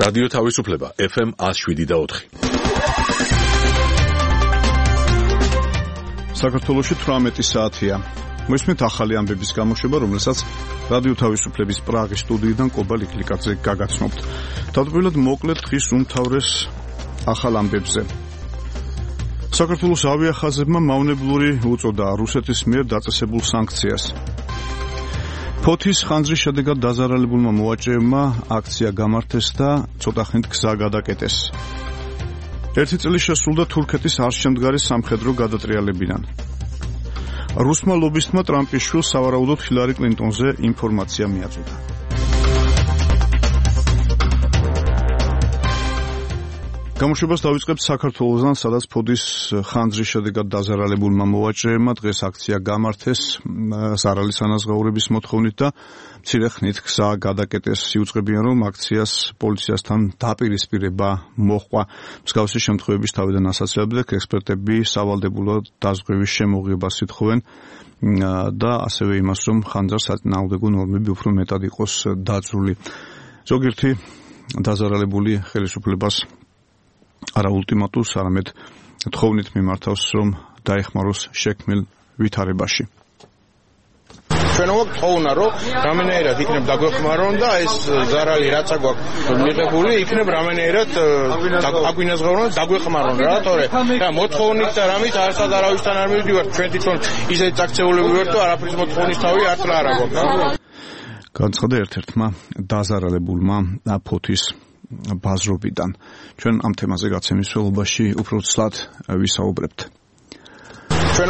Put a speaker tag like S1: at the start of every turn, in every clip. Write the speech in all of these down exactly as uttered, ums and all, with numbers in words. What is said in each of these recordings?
S1: რადიო თავისუფლება ეფ ემ ათს შვიდი და ოთხი.
S2: საქართველოში თვრამეტი საათია. მოისმენთ ახალი ამბების გამოშვება, რომელსაც რადიო თავისუფლების პრაღის სტუდიიდან კობალ იკლიკაძე გაგაცნობთ. თავდაპირველად მოკლედ დღის უმთავრეს ახალ ამბებზე. საქართველოს ავიახაზებმა მავნებლური უწოდა რუსეთის მიერ დაწესებულ სანქციას. ფოთის ხანძრის შედეგად დაზარალებულმა მოვაჭრეებმა აქცია გამართეს და ცოტა ხნით გზა გადაკეტეს. ერთი წელი შესრულდა თურქეთის არჩემდგარი სამხედრო გადატრიალებიდან. რუსმა ლობისტმა ტრამპის შვილს სავარაუდოდ ჰილარი კლინტონზე ინფორმაცია მიაწოდა. გამოშვებას დავიწყებთ საქართველოსთან, სადაც ფოთის ხანძრის შედეგად დაზარალებულმა მოვაჭრეებმა დღეს აქცია გამართეს ზარალის ანაზღაურების მოთხოვნით და მცირე ხნით გზა გადაკეტეს. იუწყებიან, რომ აქციას პოლიციასთან დაპირისპირება მოჰყვა. მსგავსი შემთხვევების თავიდან ასაცილებლად ექსპერტები სავალდებულო დაზღვევის შემოღებას ითხოვენ და ასევე იმას, რომ ხანძარს საწინააღმდეგო ნორმები უფრო მეტად იყოს დაძრული. ზოგიერთი დაზარალებული ხელისუფლებას არა ულტიმატურს, არამედ თხოვნით მიმართავს, რომ დაეხმაროს შექმნილ ვითარებაში.
S3: ჩვენ ვთხოვნა, რომ რამენერად იქნებ დაგვეხმარონ და ეს ზარალი რაც აქვს მიღებული, იქნებ რამენერად აგვინაზღაურონ და დაგვეხმარონ რა, თორე და მოთხოვნით და რამით არასად არავისთან არ მივდივართ, ჩვენ თვითონ ისეთ წაქცეულები ვართ და არაფრის მოთხოვნის თავი არც რა არ აქვს.
S2: განცხადა ერთ-ერთმა დაზარალებულმა ფოთის ბაზრობიდან. ჩვენ ამ თემაზე გაცემის ველობაში უფრო ცლად ვისაუბრებთ.
S3: ჩვენ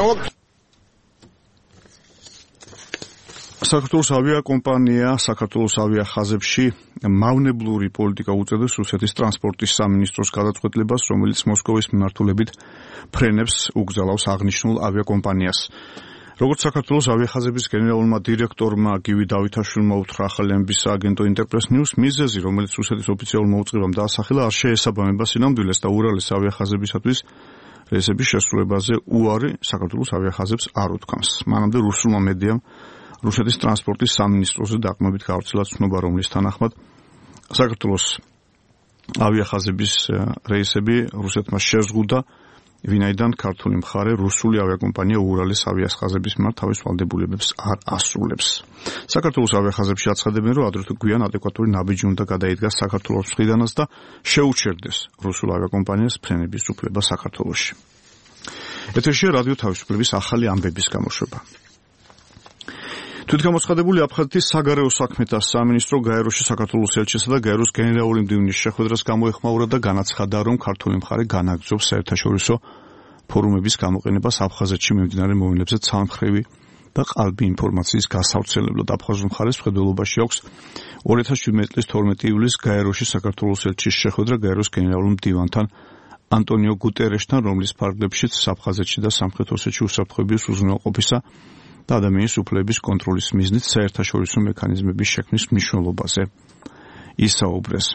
S2: საქართველოს ავიაკომპანია საქართველოს ავიახაზებში მავნებლური პოლიტიკა უწევს რუსეთის ტრანსპორტის სამინისტროს გადაწყვეტილებას, რომელიც მოსკოვის მიმართულებით ფრენებს უგზავნავს აღნიშნულ ავიაკომპანიას. როგორც საქართველოს ავიახაზების გენერალურმა დირექტორმა გივი დავითაშვილმა უთხრა ახალი ამბის აგენტო ინტერპრეს ნიუს, მიზეზი, რომელიც რუსეთის ოფიციალურ მოუწყებამ დაასახელა, არ შეესაბამება სინამდვილეს და ურალის ავიახაზებისათვის რეისების შესრულებაზე უარი საქართველოს ავიახაზებს არ უთქვამს. მანამდე რუსულმა მედიამ რუსეთის ტრანსპორტის სამინისტროზე დაყრდნობით გავრცელა ცნობა, რომლის თანახმად საქართველოს ავიახაზების რეისები რუსეთმა შეზღუდა, ვინაიდან ქართული მხარე რუსული ავიაკომპანია ურალის ავიახაზების მიმართ თავის ვალდებულებებს არ ასრულებს. საქართველოს ავიახაზებში აცხადებენ, რომ ადრე თუ გვიან ადეკვატური ნაბიჯი უნდა გადაიდგას საქართველოს მხრიდანაც და შეუჩერდეს რუსულ ავიაკომპანიას ფრენების უფლება საქართველოში. ეთერშია რადიო თავისუფლების ახალი ამბების გამოშვება. თვითგამოცხადებული აფხაზეთის საგარეო საქმეთა სამინისტრო გაეროში საქართველოს ელჩისა და გაეროს გენერალური მდივნის შეხვედრას გამოეხმაურა და განაცხადა, რომ ქართული მხარე განაგრძობს საერთაშორისო ფორუმების გამოყენებას აფხაზეთში მიმდინარე მოვლენებზე ცალმხრივი და ყალბი ინფორმაციის გასავრცელებლად. აფხაზურ მხარეს მხედველობაში აქვს ორი ათას შვიდმეტი წლის თორმეტი ივლისს გაეროში საქართველოს ელჩის შეხვედრა გაეროს გენერალურ მდივანთან ანტონიო გუტერეშთან, რომლის ფარგლებშიც აფხაზეთში და სამხრეთ ოსეთში უსაფრთხოების უზრუნველყოფისა და ადამიანის უფლებების კონტროლის მიზნით საერთაშორისო მექანიზმების შექმნის მნიშვნელობაზე ისაუბრეს.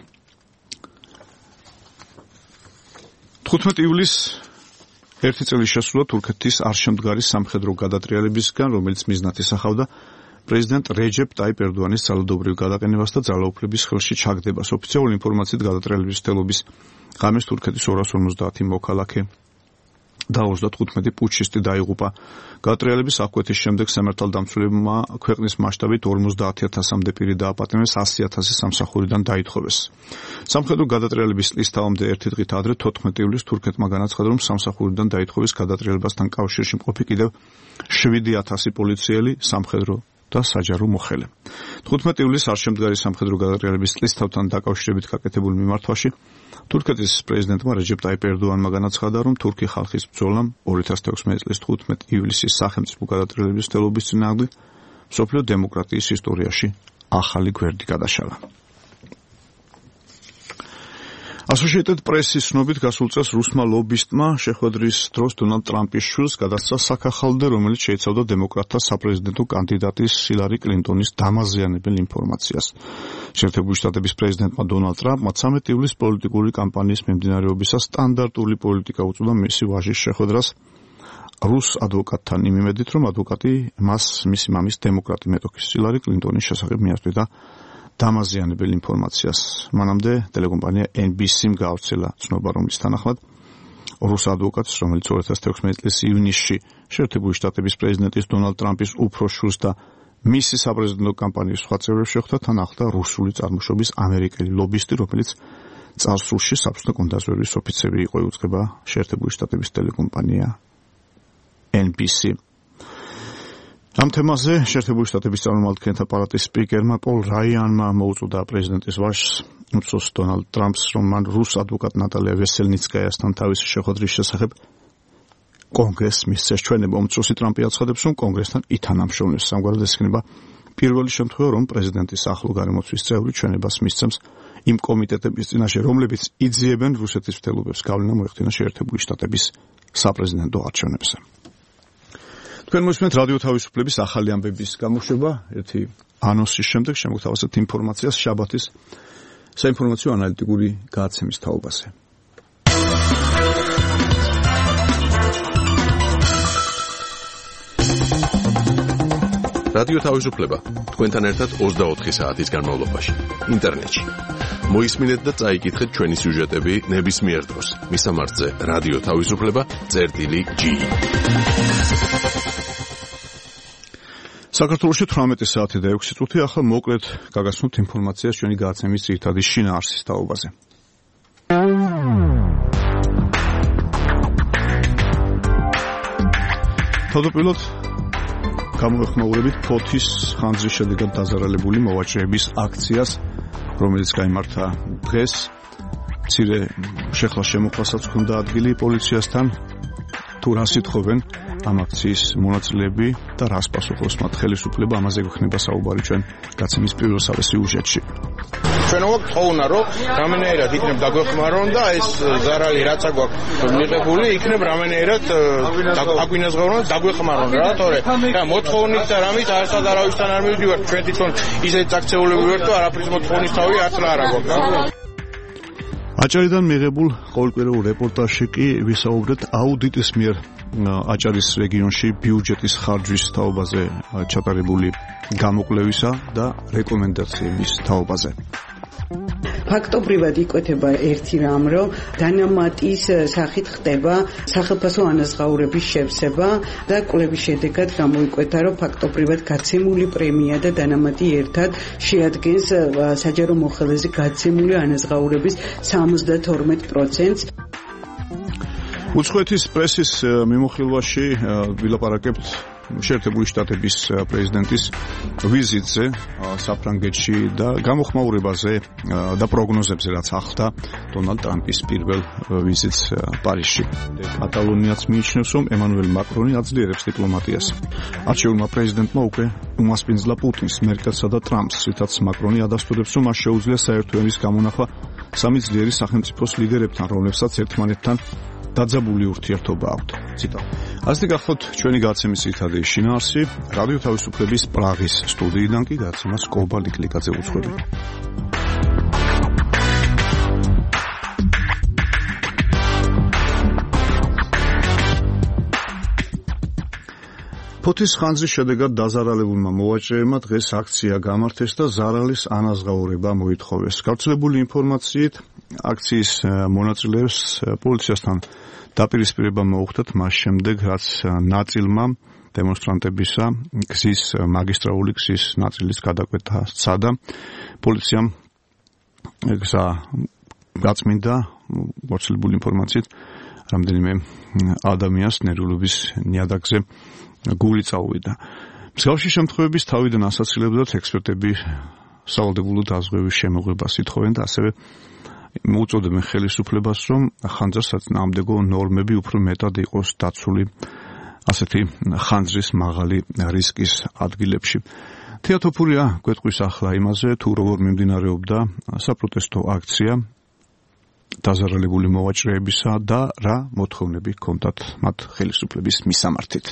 S2: თხუთმეტი ივლისს ერთი წელი შესრულდა თურქეთის არჩემდგარი სამხედრო გადატრიალებისგან, რომელიც მიზნად ისახავდა პრეზიდენტ რეჯეპ ტაიპ ერდოანის ძალადობრივ გადაყენებას და ძალაუფლების ხელში ჩაგდებას. ოფიციალური ინფორმაციით გადატრიალების მცდელობის ღამეს თურქეთის ორას ორმოცდაათი მოქალაქე და ოცდათხუთმეტი პუჩისტი დაიღუპა. გადატრიალების აღკვეთის შემდეგ სამართალდამცველებმა ქვეყნის მასშტაბით ორმოცდაათი ათასამდე პირი დააპატიმრეს, ასი ათასი სამსახურიდან დაითხოვეს. სამხედრო გადატრიალების წლის თავამდე ერთი დღით ადრე თოთხმეტი ივლისს თურქეთმა განაცხადა, რომ სამსახურიდან დაითხოვეს გადატრიალებასთან კავშირში მყოფი კიდევ შვიდი ათასი პოლიციელი, სამხედრო და საჯარო მოხელე. თხუთმეტი ივლისს არჩემდგარი სამხედრო გადატრიალების წლის თავთან დაკავშირებით გაკეთებულ მიმართვაში თურქეთის პრეზიდენტმა რეჯეპ ტაიპ ერდოანმა განაცხადა, რომ თურქი ხალხის ბრძოლამ ორი ათას თექვსმეტი წლის თხუთმეტი ივლისის სახელმწიფო გადატრიალების მცდელობის წინააღმდეგ მსოფლიო დემოკრატიის ისტორიაში ახალი გვერდი გადაშალა. Associated Press-ის ცნობით გასულ წელს რუსმა ლობისტმა შეხვედრის დროს დონალდ ტრამპის შვილს გადასცა საქახალდე, რომელიც შეიცავდა დემოკრატთა საპრეზიდენტო კანდიდატის ჰილარი კლინტონის დამაზიანებელ ინფორმაციას. შეერთებული შტატების პრეზიდენტმა დონალდ ტრამპმა ცამეტი ივლისს პოლიტიკური კამპანიის მიმდინარეობისას სტანდარტული პოლიტიკა უწოდა მისი ვაჟის შეხვედრას რუს ადვოკატთან იმ იმედით, რომ ადვოკატი მას მისი მამის დემოკრატი მეტოქის ჰილარი კლინტონის შესახებ მიასწრიდა დამაზიანებელ ინფორმაციას. მანამდე ტელეკომპანია ენ ბი სი-მ გაავრცელა ცნობა, რომლის თანახმად რუს ადვოკატს, რომელიც ორი ათას თექვსმეტი წლის ივნისში შეერთებული შტატების პრეზიდენტის დონალდ ტრამპის უფროსშვილს და მისი საპრეზიდენტო კამპანიის სხვა წევრებს შეხვდა, თან ახლდა რუსული წარმოშობის ამერიკელი ლობისტი, რომელიც წარსულში საბჭოთა კონდაზვერვის ოფიცერი იყო, იუწყება შეერთებული შტატების ტელეკომპანია ენ ბი სი. ამ თემაზე შეერთებული შტატების წარმომადგენელთა პალატის სპიკერმა პოლ რაიანმა მოუწოდა პრეზიდენტის ვაჟს, უცხოს დონალდ ტრამპს, რომ მან რუს ადვოკატ ნატალია ვესელნიცკაიასთან თავისი შეხვედრის შესახებ კონგრესს მისცეს ჩვენება. უმცროსი ტრამპი აცხადებს, რომ კონგრესთან ითანამშრომლებს. სამგვარად ეს იქნება პირველი შემთხვევა, რომ პრეზიდენტის ახლო გარემოცვის წევრი ჩვენებას მისცემს იმ კომიტეტების წინაშე, რომლებიც იძიებენ რუსეთის მცდელობებს გავლენა მოეხდინა შეერთებული შტატების საპრეზიდენტო არჩევნებზე. თქვენ მოსმენთ რადიო თავისუფლების ახალი ამბების გამოშვება, ერთი ანონსის შემდეგ შემოგთავაზებთ ინფორმაციას შაბათის საინფორმაციო ანალიტიკური გადაცემის თაობაზე.
S1: რადიო თავისუფლება თქვენთან ერთად ოცდაოთხი საათის განმავლობაში ინტერნეტში. მოისმინეთ და წაიკითხეთ ჩვენი სიუჟეტები ნებისმიერ დროს. მისამართზე რადიო თავისუფლება წერტილი ჯი.
S2: საქართველოში თვრამეტი საათი და ექვსი წუთი. ახლა მოკლედ გაგაცნობთ ინფორმაციას ჩვენი გადაცემის ძირითადი შინაარსის თაობაზე. თავდაპირველად გამოეხმაურებით ფოთის ხანძრის შედეგად დაზარალებული მოვაჭრეების აქციას, რომელიც გაიმართა დღეს. მცირე შეხლა შემოყვასაც ჰქონდა ადგილი პოლიციასთან. თუ რას ითხოვენ ამ აქციის მონაწილეები და რას პასუხობს მათ ხელისუფლება, ამაზე გვექნება საუბარი ჩვენ გაცემის პირველსავე სიუჟეტში.
S3: ჩვენ ვთხოვნა, რომ რამენერად იქნებ დაგვეხმარონ და ეს ზარალი რაც აგვაქვს მიღებული, იქნებ რამენერად აგვინაზღაურონ და დაგვეხმარონ რა, თორე რა მოთხოვნით და რამით არასად არავისთან არ მივდივარ, ჩვენ თვითონ ისეთ წაქცეულები ვართ და არაფრის მოთხოვნის თავი არც რა არ აგვაქვს.
S2: აჭარიდან მიღებულ ყოველკვირეულ რეპორტაჟში კი ვისაუბრეთ აუდიტის მიერ აჭარის რეგიონში ბიუჯეტის ხარჯვის თაობაზე ჩატარებული გამოკვლევისა და რეკომენდაციების თაობაზე.
S4: ფაქტობრივად იკვეთება ერთი რამ, რომ დანამატის სახით ხდება სახელმწიფო ანაზღაურების შევსება და კვლევის შედეგად გამოიკვეთა, რომ ფაქტობრივად გაცემული პრემია და დანამატი ერთად შეადგენს საჯარო მოხელეზე გაცემული ანაზღაურების სამოცდათორმეტ პროცენტს.
S2: უცხოეთის პრესის მიმოხილვაში ვილაპარაკებთ შეერთებული შტატების პრეზიდენტის ვიზიტზე საფრანგეთში და გამოხმაურებაზე და პროგნოზებზე, რაც ახლდა დონალდ ტრამპის პირველ ვიზიტს პარიზში. კატალონიაც მიიჩნევს, რომ ემანუელ მაკრონი აძლიერებს დიპლომატიას. არჩეულმა პრეზიდენტმა უკვე უმასპინძლა პუტინს, მერკელსა და ტრამპს, რითაც მაკრონი ადასტურებს, რომ მას შეუძლია საერთო ენის გამონახვა სამი ძლიერი სახელმწიფოს ლიდერებთან, რომლებსაც ერთმანეთთან დაძაბული ურთიერთობა აქვთ. ციტატა. ასე გახლავთ ჩვენი გადაცემის ძირითადი შინაარსი. რადიო თავისუფლების პრაღის სტუდიიდან კი გადაცემას კობა ლიკლიკაძე უძღვები. ფოთის ხანძრის შედეგად დაზარალებულმა მოვაჭრეებმა დღეს აქცია გამართეს და ზარალის ანაზღაურება მოითხოვეს. გავრცელებული ინფორმაციით აქციის მონაწილეებს პოლიციასთან დაპირისპირება მოუხდათ მას შემდეგ, რაც ნაწილმა დემონსტრანტებისა გზის მაგისტრალური გზის ნაწილის გადაკვეთა სცადა. პოლიციამ გზა გაწმინდა, გავრცელებული ინფორმაციით რამდენიმე ადამიანს ნერვულობის ნიადაგზე გული წაუვიდა. მსგავსი შემთხვევების თავიდან ასაცილებდათ ექსპერტები სავალდებულო დაზღვევის შემოღებას ითხოვენ და ასევე მოუწოდებენ ხელისუფლებას, რომ ხანძრის საწინააღმდეგო ნორმები უფრო მეტად იყოს დაცული ასეთი ხანძრის მაღალი რისკის ადგილებში. თეატოფურია გვეტყვის ახლა იმაზე, თუ როგორ მიმდინარეობდა საპროტესტო აქცია დაზარალებული მოვაჭრეებისა და რა მოთხოვნები ჰქონდათ მათ ხელისუფლების მისამართით.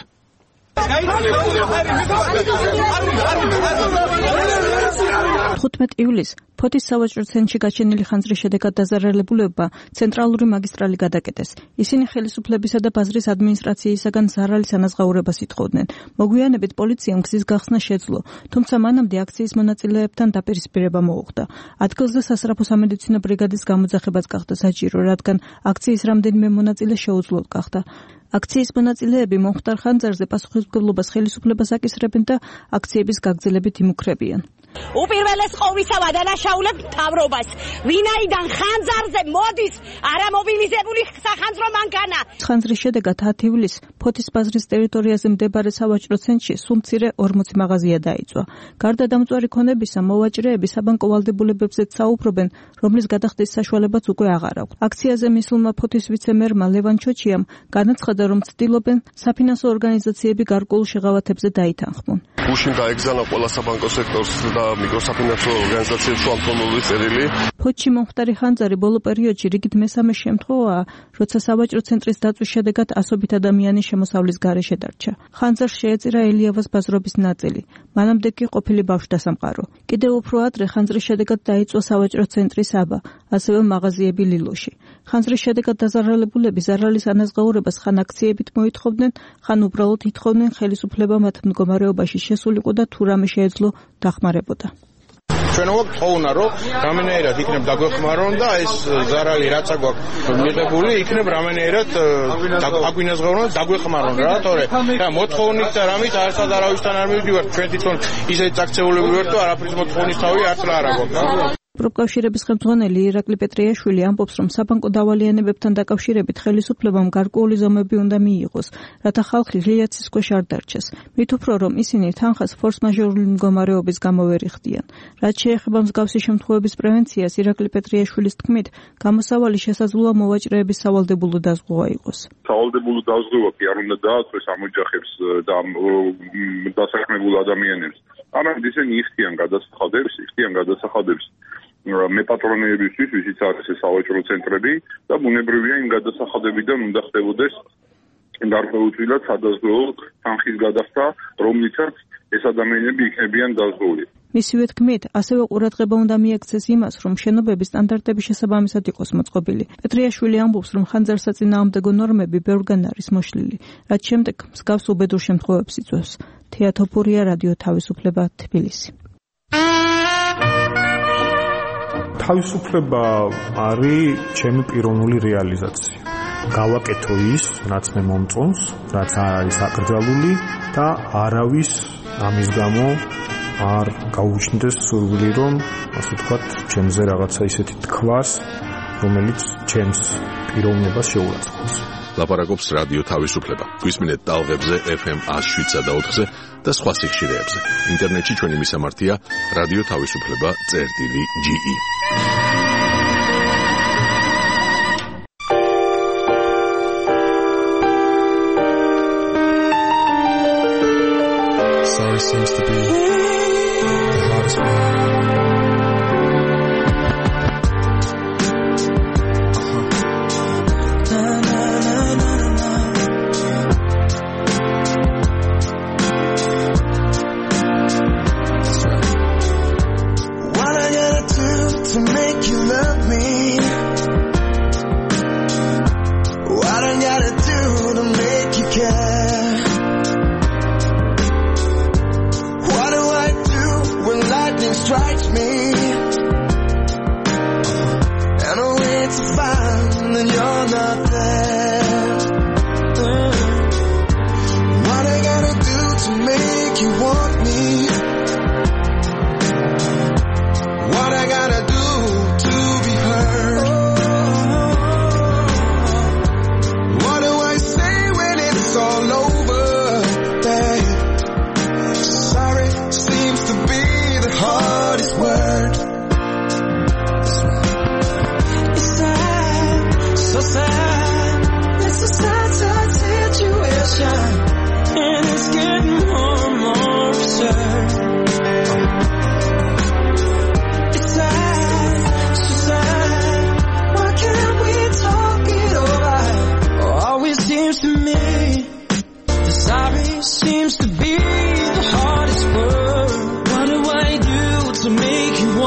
S5: თხუთმეტ ივლისს ფოთის სავაჭრო ცენტრში გაჩენილი ხანძრის შედეგად დაზარალებულებმა ცენტრალური მაგისტრალი გადაკეტეს. ისინი ხელისუფლებისა და ბაზრის ადმინისტრაციისაგან ზარალის ანაზღაურებას ითხოვდნენ. მოგვიანებით პოლიციამ გზის გახსნა შეძლო, თუმცა მანამდე აქციის მონაწილეებთან დაპირისპირება მოუხდა. ადგილზე სასწრაფო სამედიცინო ბრიგადის გამოძახებაც გახდა საჭირო, რადგან აქციის რამდენიმე მონაწილე შეუძლოდ გახდა. აქციის მონაწილეები მომხდარ ხანძარზე პასუხისმგებლობას ხელისუფლებას აკისრებენ და აქციების გაგრძელებით იმუქრებიან.
S6: უპირველეს ყოვლისა ვადანაშაულებ მთავრობას, ვინაიდან ხანძარზე მოდის არამობილიზებული სახანძრო მანქანა.
S5: ხანძრის შედეგად ათი ივლისს ფოთის ბაზრის ტერიტორიაზე მდებარე სავაჭრო ცენტრში სულ მცირე ორმოცი მაღაზია დაიწვა. გარდა დამწვარი ქონებისა, მოვაჭრეები საბანკო ვალდებულებებზეც საუბრობენ, რომლის გადახდის საშუალებაც უკვე აღარ აქვს. აქციაზე მისულმა ფოთის ვიცე-მერმა ლევან ჩოჩიამ განაცხადა, რომ ცდილობენ საფინანსო ორგანიზაციები გარკვეულ შეღავათებზე დაითანხმონ.
S7: გუშინ დაეგზავნა ყველა საბანკო სექტორს და მიკროსაფინანსო ორგანიზაციებს შუამდგომლობის წერილი.
S5: ფოთში მომხდარი ხანძარი ბოლო პერიოდში რიგით მესამე შემთხვევაა, როცა სავაჭრო ცენტრის დაწვის შედეგად ასობით ადამიანი შემოსავლის გარეშე დარჩა. ხანძარს შეეწირა ელიავას ბაზრობის ნაწილი. მანამდე კი ყოფილი ბავშვდასამყარო. კიდევ უფრო ადრე ხანძრის შედეგად დაიწვა სავაჭრო ცენტრის აბა, ასევე მაღაზიები ლილოში. ხანძრის შედეგად დაზარალებულები ზარალის ანაზღაურებას ხან აქციებით მოითხოვდნენ, ხან უბრალოდ ითხოვდნენ ხელისუფლება მათ მდგომარეობაში შესულიყო და თუ რამე შეეძლო დახმარებოდა.
S3: ჩვენ ვაქვს თხოვნა, რომ რამენერად იქნებ დაგვეხმარონ და ეს ზარალი რაც აგვაქვს მიღებული, იქნებ რამენერად აგვინაზღაურონ და დაგვეხმარონ რა, თორე და მოთხოვნით და რამით არცად არავისთან არ მივდივართ, ჩვენ თვითონ ისეთ წაქცეულები ვართ და არაფრის მოთხოვნის თავი არც არ აგვაქვს.
S5: პროფკავშირების ხელმძღვანელი ირაკლი პეტრიაშვილი ამბობს, რომ საბანკო დავალიანებებთან დაკავშირებით ხელისუფლებამ გარკვეული ზომები უნდა მიიღოს, რათა ხალხი ღიაცის ქვეშ არ დარჩეს. მით უფრო, რომ ისინი თანხას ფორს-მაჟორული მდგომარეობის გამო ვერ იხდიან. რაც შეეხება მსგავსი შემთხვევების პრევენციას, ირაკლი პეტრიაშვილის თქმით, გამოსავალი შესაძლოა მოვაჭრეების სავალდებულო დაზღვევა იყოს.
S8: სავალდებულო დაზღვევა კი არ უნდა დააწყვეს ამ ოჯახებს და დასაქმებულ ადამიანებს. არამედ ისინი იხდიან გადასახადებს, იხდიან გადასახადებს მეპატრონეებისთვის, ვისიც არის ეს სავაჭრო ცენტრები და ბუნებრივია იმ გადასახადებიდან უნდა ხდებოდეს გარკვეულწილად სადაზღვეო თანხის გადახდა, რომლითაც ეს ადამიანები იქნებიან დაზღვეული.
S5: მისივე თქმით, ასევე ყურადღება უნდა მიექცეს იმას, რომ შენობები სტანდარტების შესაბამისად იყოს მოწყობილი. პეტრიაშვილი ამბობს, რომ ხანძარსაწინააღმდეგო ნორმები ბევრგან არის მოშლილი, რაც შემდეგ მსგავს უბედურ შემთხვევებს იწვევს. თეა თოფურია, რადიო თავისუფლება, თბილისი.
S9: თავისუფლება არის ჩემი პიროვნული რეალიზაცია. გავაკეთო ის, რაც მე მომწონს, რაც არ არის აკრძალული და არავის ამის გამო არ გაუჩნდეს სურვილი, რომ ასე ვთქვათ, ჩემზე რაღაცა ისეთი თქვას, რომელიც ჩემს პიროვნებას შეურაცხყოფს.
S1: ლაპარაკობს რადიო თავისუფლება. გვისმინეთ ტალღებზე ეფ ემ ათს შვიდსა და ოთხზე და სხვა სიხშირეებზე. ინტერნეტში ჩვენი მისამართია რადიო თავისუფლება წერტილი ჯი ი.
S10: Sorry seems to be the hardest one.
S11: Strikes me, and I wait to find that you're not there. What I gotta do to make you want me? What I gotta do to be heard? What do I say when it's all over, babe? Sorry seems to be the hardest word. It's sad, so sad. It's a sad, sad situation, and it's getting more and more absurd. It's sad, so sad. Why can't we talk it over? Oh, always seems to me the sorry seems to be the hardest word. What do I do to make you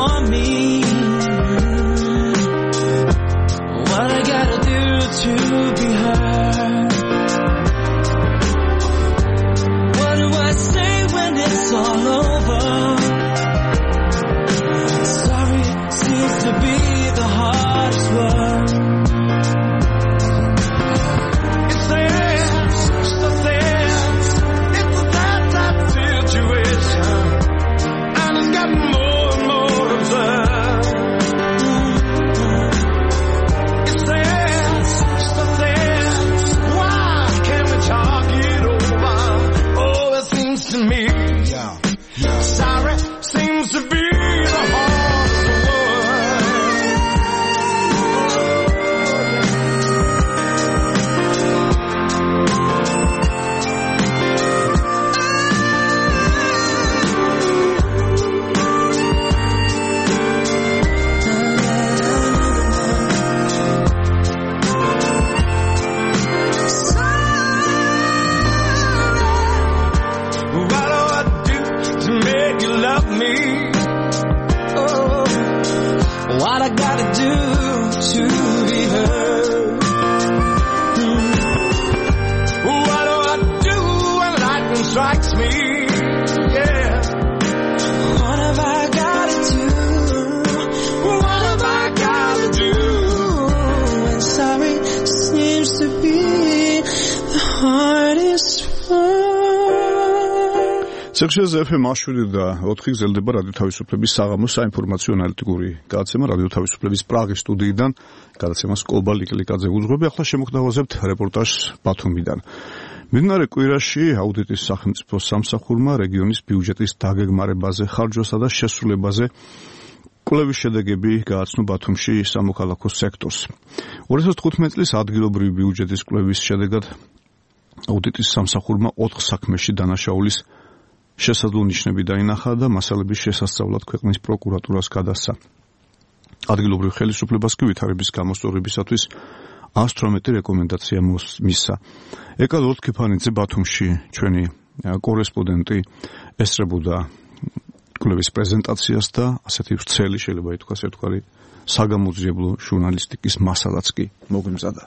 S11: strikes me, yeah. What have I gotta do? What have I gotta do? And sorry seems to be the hardest one.
S2: სექციაზე ეფ ემ შვიდი და ოთხი გრძელდება რადიო თავისუფლების საღამოს საინფორმაციო ანალიტიკური გადაცემა რადიო თავისუფლების პრაღის სტუდიიდან. გადაცემას კოლბა ლიკლიკაძე უძღვები. ახლა შემოგთავაზებთ რეპორტაჟს ბათუმიდან. მიმდინარე კვირაში აუდიტის სახელმწიფო სამსახურმა რეგიონის ბიუჯეტის დაგეგმარებაზე, ხარჯვასა და შესრულებაზე კვლევის შედეგები გააცნო ბათუმში სამოქალაქო სექტორს. ორი ათას თხუთმეტი წლის ადგილობრივი ბიუჯეტის კვლევის შედეგად აუდიტის სამსახურმა ოთხ საქმეში დანაშაულის შესაძლო ნიშნები დაინახა და მასალების შესასწავლად ქვეყნის პროკურატურას გადასცა. ადგილობრივ ხელისუფლებას კი ვითარების გამოსწორებისათვის ას თვრამეტი რეკომენდაცია მისცა. ეკა ლორთქიფანიძე ბათუმში ჩვენი კორესპონდენტი ესწრებოდა კვლევის პრეზენტაციას და ასეთი ვრცელი შეიძლება ითქვას ერთგვარი საგამოძიებლო ჟურნალისტიკის მასალაც კი მოგვიმზადა.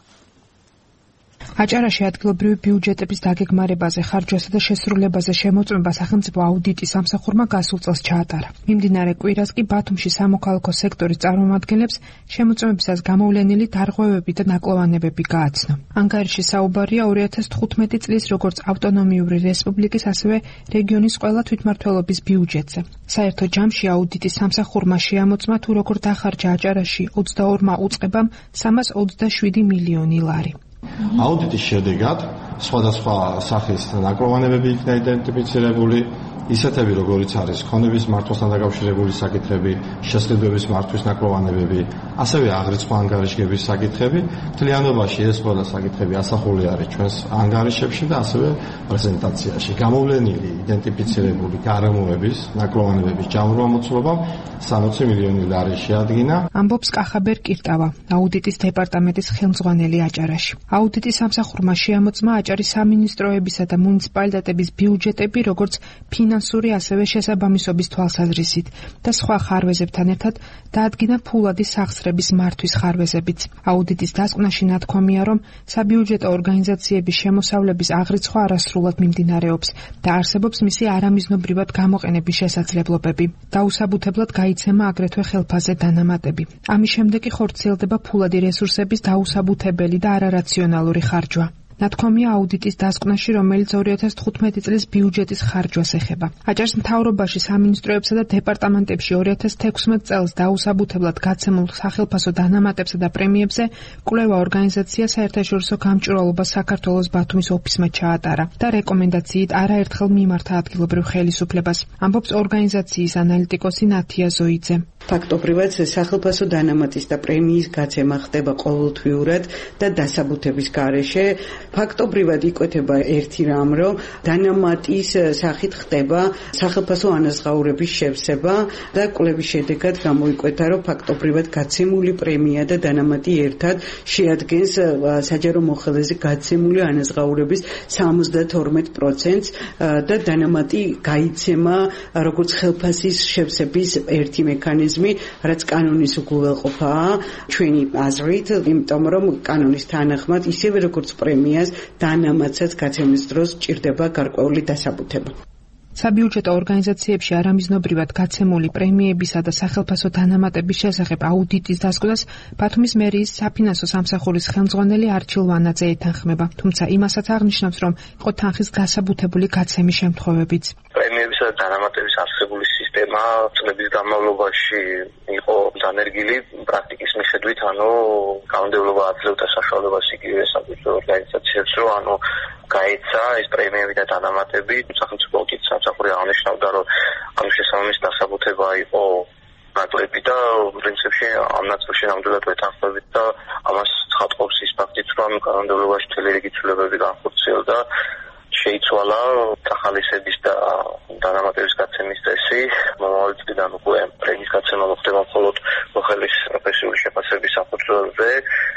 S12: აჭარაში ადგილობრივი ბიუჯეტების დაგეგმარებაზე, ხარჯვასა და შესრულებაზე შემოწმება სახელმწიფო აუდიტის სამსახურმა გასულ წელს ჩაატარა. მიმდინარე კვირას კი ბათუმში სამოქალაქო სექტორის წარმომადგენლებს შემოწმებისას გამოვლენილი დარღვევები და ნაკლოვანებები გააცნო. ანგარიში საუბარია ორი ათას თხუთმეტი წლის როგორც ავტონომიური რესპუბლიკის, ასევე რეგიონის ყველა თვითმმართველობის ბიუჯეტზე. საერთო ჯამში აუდიტის სამსახურმა შეამოწმა თუ როგორ დახარჯა აჭარაში ოცდაორმა უწყებამ სამას ოცდაშვიდი მილიონი ლარი.
S13: აუდიტის შედეგად სხვადასხვა სახის ნაკლოვანებები იქნა იდენტიფიცირებული, ისეთები როგორიც არის ქონების მართვასთან დაკავშირებული საკითხები, შესყიდვების მართვის ნაკლოვანებები, ასევე აღრიცხვა ანგარიშგების საკითხები. მთლიანობაში ეს ყველა საკითხები ასახული არის ჩვენს ანგარიშებში და ასევე პრეზენტაციაში. გამოვლენილი იდენტიფიცირებული გარემოების ნაკლოვანებების ჯამრუა მოცულობამ სამოცი მილიონი ლარი შეადგინა.
S12: ამბობს კახაბერ კირტავა, აუდიტის დეპარტამენტის ხელმძღვანელი აჭარაში. აუდიტის სამსახურმა შეამოწმა აჭარის სამინისტროებისა და მუნიციპალიტეტების ბიუჯეტები, როგორც ფინანსური, ასევე შესაბამისობის თვალსაზრისით და სხვა ხარვეზებთან ერთად დაადგინა ფულადის სახსრების მართვის ხარვეზებიც. აუდიტის დასკვნაში ნათქვამია, რომ საბიუჯეტო ორგანიზაციების შემოსავლების აღრიცხვა არასრულად მიმდინარეობს და არსებობს მისი არამიზნობრივად გამოყენების შესაძლებლობები. დაუსაბუთებლად გაიცემა აგრეთვე ხელფასზე დანამატები. ამის შემდეგ კი ხორციელდება ფულადი რესურსების დაუსაბუთებელი და არარაციონალური ხარჯვა. ნათქვამია აუდიტის დასკვნაში, რომელიც ორი ათას თხუთმეტი წლის ბიუჯეტის ხარჯვას ეხება. აჭარის მთავრობაში, სამინისტროებსა და დეპარტამენტებში ორი ათას თექვსმეტ წელს დაუსაბუთებლად გაცემულ სახელფასო დანამატებსა და პრემიებზე კვლევა ორგანიზაცია საერთაშორისო გამჭვირვალობას საქართველოს ბათუმის ოფისმა ჩაატარა და რეკომენდაციით არაერთხელ მიმართა ადგილობრივ ხელისუფლებას. ამბობს ორგანიზაციის ანალიტიკოსი ნათია ზოიძე.
S4: ფაქტობრივად სახელფასო დანამატის და პრემიის გაცემა ხდება ყოველთვიურად და დასაბუთების გარეშე. ფაქტობრივად იკვეთება ერთი რამ, რომ დანამატის სახით ხდება სახელფასო ანაზღაურების შევსება და კვლევის შედეგად გამოიკვეთა, რომ ფაქტობრივად გაცემული პრემია და დანამატი ერთად შეადგენს საჯარო მოხელეზე გაცემული ანაზღაურების სამოცდათორმეტ პროცენტს და დანამატი გაიცემა როგორც ხელფასის შევსების ერთი მექანიზმი, რაც კანონის უგულებელყოფაა ჩვენი აზრით, იმიტომ რომ კანონის თანახმად ისევე როგორც პრემიას დანამატსაც გაცემის დროს ჭირდება გარკვეული დასაბუთება.
S12: საბიუჯეტო ორგანიზაციებში არამიზნობრივად გაცემული პრემიებისა და სახელფასო დანამატების შესახებ აუდიტის დასკვნას ბათუმის მერიის საფინანსო სამსახურის ხელმძღვანელი არჩილ ვანაძე ეთანხმება, თუმცა იმასაც აღნიშნავს, რომ იყო თანხის დასაბუთებული გაცემის შემთხვევებიც.
S14: პრემიებისა და დანამატების არსებული სისტემა წლების განმავლობაში იყო დანერგილი პრაქტიკის მიხედვით, ანუ კანონმდებლობა აძლევდა საშუალებას იგივე საბიუჯეტო ორგანიზაციებს, რომ ანუ გაეცა ეს პრემიები და დანამატები. სახელმწიფო აუდიტის სამსახური აღნიშნავდა, რომ ამ შესაბამის დასაბუთება იყო ნაკლები და პრინციპში ამ ნაწილში ნამდვილად ვეთანხმებით და ამას ცხადყოფს ის ფაქტიც, რომ კანონმდებლობაში მთელი რიგი ცვლილებები განხორციელდა. შეიცვალა ახალისების და დანამატების გაცემის წესი. მომავალ წლიდან უკვე პრემიის გაცემა მოხდება მხოლოდ მოხელის პროფესიული შეფასების საფუძველზე.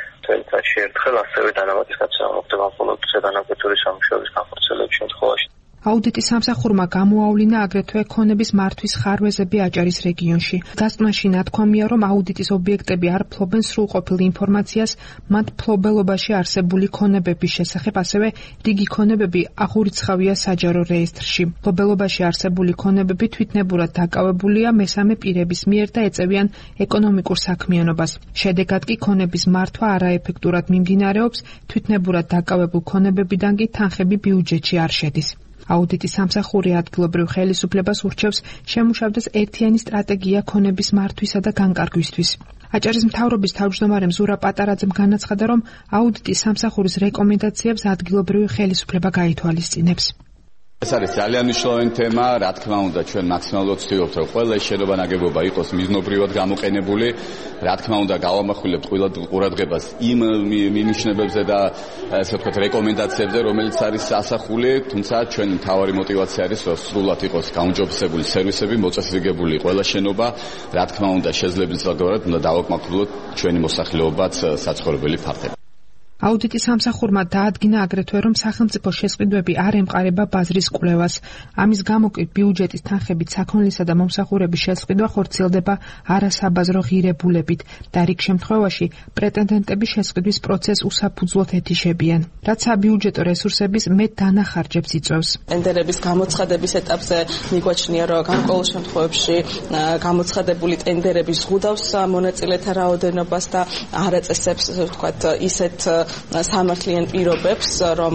S14: თელქაში ერთხელ ასევე დანამატის გაცემა მოხდება მხოლოდ ზედანაკვეთური სამუშაოების განხორციელების შემთხვევაში.
S12: აუდიტის სამსახურმა გამოავლინა აგრეთვე ქონების მართვის ხარვეზები აჭარის რეგიონში. დასკვნაში ნათქვამია, რომ აუდიტის ობიექტები არ ფლობენ სრულყოფილ ინფორმაციას მათ ფლობელობაში არსებული ქონებების შესახებ, ასევე რიგი ქონებები აღურიცხავია საჯარო რეესტრში. ფლობელობაში არსებული ქონებები თვითნებურად დაკავებულია მესამე პირების მიერ და ეწევიან ეკონომიკურ საქმიანობას. შედეგად კი ქონების მართვა არაეფექტურად მიმდინარეობს, თვითნებურად დაკავებულ ქონებებიდან კი თანხები ბიუჯეტში არ შედის. აუდიტის სამსახური ადგილობრივ ხელისუფლებას ურჩევს შემუშავდეს ერთიანი სტრატეგია ქონების მართვისა და განკარგვისთვის. აჭარის მთავრობის თავმჯდომარე მზურა პატარაძემ განაცხადა, რომ აუდიტის სამსახურის რეკომენდაციებს ადგილობრივი ხელისუფლება გაითვალისწინებს.
S15: ეს არის ძალიან მნიშვნელოვანი თემა, რა თქმა უნდა, ჩვენ მაქსიმალურად ვცდილობთ, რომ ყველა შენობა-ნაგებობა იყოს მიზნობრივად გამოყენებული. რა თქმა უნდა, გავამახვილებთ ყურადღებას იმ მინიშნებებზე და ასე ვთქვათ, რეკომენდაციებზე, რომელიც არის ასახული, თუმცა ჩვენი მთავარი мотиваცია არის, რომ სრულად იყოს გაუმჯობესებული სერვისები, მოწესრიგებული ყველა შენობა. რა თქმა უნდა, შესაძლებლად უნდა დავაკმაყოფილოთ ჩვენი მოსახლეობაც საცხოვრებელი ფართები.
S12: აუდიტის სამსახურმა დაადგინა აგრეთვე, რომ სახელმწიფო შესყიდვები არ ემყარება ბაზრის კვლევას. ამის გამო კი ბიუჯეტის თანხებით საქონლისა და მომსახურების შესყიდვა ხორციელდება არასაბაზრო ღირებულებით და რიგ შემთხვევაში პრეტენდენტები შესყიდვის პროცესს უსაფუძვლოდ ეთიშებიან, რაც საბიუჯეტო რესურსების მეტ დანახარჯებს იწვევს.
S16: ტენდერების გამოცხადების ეტაპზე მიგვაჩნია, რომ გარკვეულ შემთხვევებში გამოცხადებული ტენდერები ზღუდავს მონაწილეთა რაოდენობას და არ აწესებს, ვთქვათ, ისეთ სამართლიან პირობებს, რომ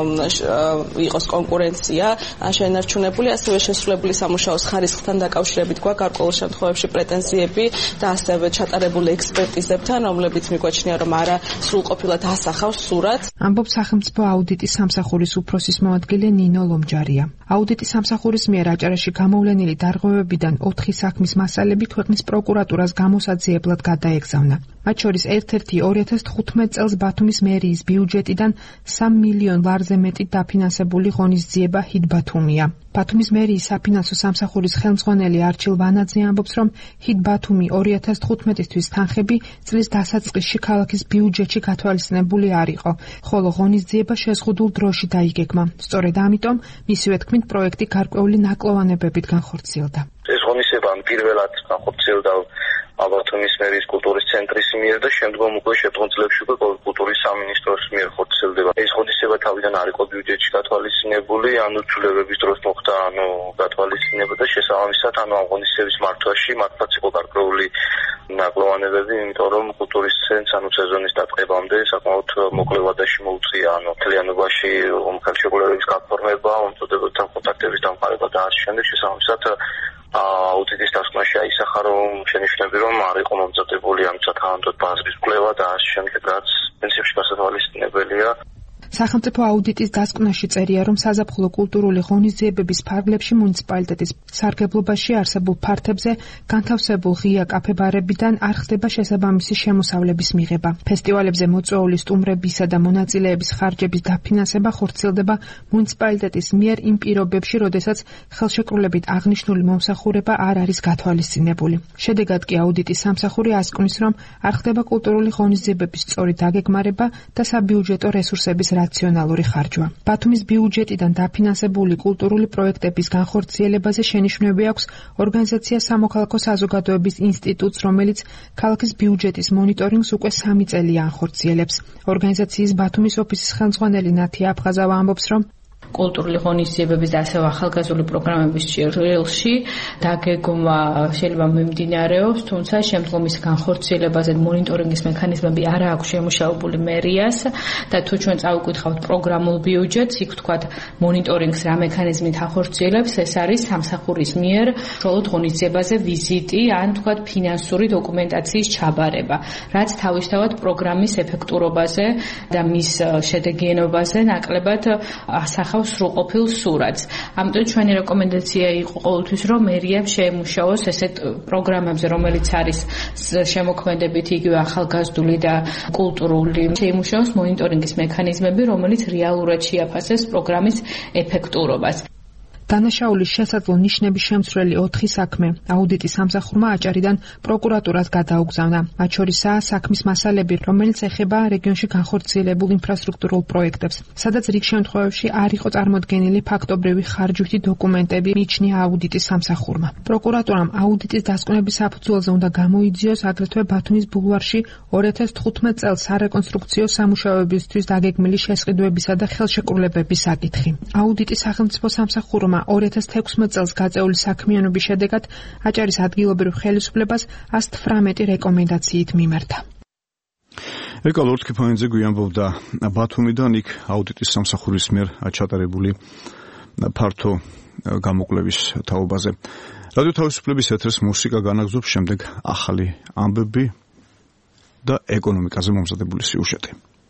S16: იყოს კონკურენცია შენარჩუნებული, ასევე შესრულებული სამუშაოს ხარისხთან დაკავშირებით გვაქვს გარკვეულ შემთხვევებში პრეტენზიები და ასევე ჩატარებული ექსპერტიზებთან, რომლებიც მიგვაჩნია, რომ არა სრულყოფილად ასახავს სურათს.
S12: ამბობს სახელმწიფო აუდიტის სამსახურის უფროსის მოადგილე ნინო ლომჯარია. აუდიტის სამსახურის მიერ აჭარაში გამოვლენილი დარღვევებიდან ოთხი საქმის მასალები ქვეყნის პროკურატურას გამოსაძიებლად გადაეგზავნა. მათ შორის ერთ-ერთი ორი ათას თხუთმეტ წელს ბათუმის მერიის ბიუჯეტიდან სამ მილიონ ლარზე მეტი დაფინანსებული ღონისძიება ჰიდ ბათუმია. ბათუმის მერიის საფინანსო სამსახურის ხელმძღვანელი არჩილ ვანაძე ამბობს, რომ ჰიდ ბათუმი ორი ათას თხუთმეტისთვის თანხები წლის დასაწყისში ქალაქის ბიუჯეტში გათვალისწინებული არ იყო, ხოლო ღონისძიება შეზღუდულ დროში დაიგეგმა. სწორედ ამიტომ, მისივე თქმით, პროექტი გარკვეული ნაკლოვანებებით განხორციელდა.
S14: ეს ღონისძიება პირველად განხორციელდა ბათუმის მერიის კულტურის ცენტრის მიერ და შემდგომ უკვე შემდგომ წლებში უკვე კულტურის სამინისტროს მიერ ხორციელდება. ეს ღონისძიება თავიდან არ იყო ბიუჯეტში გათვალისწინებული, ანუ ცვლილებების დროს მოხდა, ანუ გათვალისწინება და შესაბამისად, ანუ ამ ღონისძიების მართვაში მართლაც იყო გარკვეული ნაკლოვანებები, იმიტომ რომ კულტურის ცენტრს ანუ სეზონის დაწყებამდე საკმაოდ მოკლე ვადაში მოუწია, ანუ მთლიანობაში ხელშეკრულების გაფორმება, უმწოდებელთან კონტაქტების დამყარება და ამ შემდეგ შესაბამისად აუდიტის დასკვნაში აისახა, რომ შენიშვნები რომ არ იყო მომწოდებული ამ სათავადოდ ბაზრის კვლევა და ამ შემდეგ რაც პრინციპში გასათვალისწინებელია.
S12: სახელმწიფო აუდიტის დასკვნაში წერია, რომ საზაფხულო კულტურული ღონისძიებების ფარგლებში მუნიციპალიტეტის სარგებლობაში არსებულ ფართებზე განთავსებულ ღია კაფე-ბარებიდან არ ხდება შესაბამისი შემოსავლების მიღება. ფესტივალებზე მოწვეული სტუმრებისა და მონაწილეების ხარჯების დაფინანსება ხორციელდება მუნიციპალიტეტის მიერ იმ პირობებში, როდესაც ხელშეკრულებით აღნიშნული მომსახურება არ არის გათვალისწინებული. შედეგად კი აუდიტის სამსახური ასკნის, რომ არ ხდება კულტურული ღონისძიებების სწორი დაგეგმარება და საბიუჯეტო რესურსების რაციონალური ხარჯვა. ბათუმის ბიუჯეტიდან დაფინანსებული კულტურული პროექტების განხორციელებაზე შენიშვნები აქვს ორგანიზაცია სამოქალაქო საზოგადოების ინსტიტუტს, რომელიც ქალაქის ბიუჯეტის მონიტორინგს უკვე სამი წელია ანხორციელებს. ორგანიზაციის ბათუმის ოფისის ხელმძღვანელი ნათია აფხაზავა ამბობს, რომ
S17: კულტურული ღონისძიებების და ასევე ახალგაზრდული პროგრამების ჭრილში დაგეგმვა შეიძლება მიმდინარეობს, თუმცა შემდგომის განხორციელებაზე მონიტორინგის მექანიზმები არ აქვს შემუშავებული მერიას და თუ ჩვენ წავიკითხავთ პროგრამულ ბიუჯეტს, იქ თქვათ მონიტორინგს რა მექანიზმით ახორციელებს, ეს არის სამსახურის მიერ უშუალოდ ღონისძიებაზე ვიზიტი ან თქვათ ფინანსური დოკუმენტაციის ჩაბარება, რაც თავისთავად პროგრამის ეფექტურობაზე და მის შედეგიანობაზე ნაკლებად ასახავს სრულყოფილ სურათს. ამიტომ ჩვენი რეკომენდაცია იყო ყოველთვის, რომ მერიამ შეემუშაოს ესეთ პროგრამებზე, რომელიც არის შემოქმედებით იგივე ახალგაზრდული და კულტურული, შეემუშაოს მონიტორინგის მექანიზმები, რომელიც რეალურად შეაფასებს პროგრამის ეფექტურობას.
S12: დანაშაულის შესაძლო ნიშნების შემცვლელი ოთხი საქმე აუდიტის სამსახურმა აჭარიდან პროკურატურად გადაუგზავნა. მათ შორისაა საქმის მასალები, რომელიც ეხება რეგიონში განხორციელებულ ინფრასტრუქტურულ პროექტებს, სადაც რიგ შემთხვევებში არ იყო წარმოდგენილი ფაქტობრივი ხარჯვითი დოკუმენტები, მიიჩნია აუდიტის სამსახურმა. პროკურატურამ აუდიტის დასკვნების საფუძველზე უნდა გამოიძიოს აგრეთვე ბათუმის ბულვარში ორი ათას თხუთმეტ წელს სარეკონსტრუქციო სამუშაოებისთვის დაგეგმილი შესყიდვებისა და ხელშეკრულებების საკითხი. აუდიტის სახელმწიფო სამსახურმა ორი ათას თექვსმეტ წელს გაწეული საქმიანობის შედეგად აჭარის ადგილობრივ ხელისუფლებას ას თვრამეტი რეკომენდაციით მიმართა.
S2: ეკა ლორთქიფანიძე გვიანბობდა ბათუმიდან, იქ აუდიტის სამსახურის მიერ ჩატარებული ფართო გამოკვლევის თაობაზე. რადიო თავისუფლების ეთერს მუსიკა განაგზობს, შემდეგ ახალი ამბები და ეკონომიკაზე მომზადებული სიუჟეტი.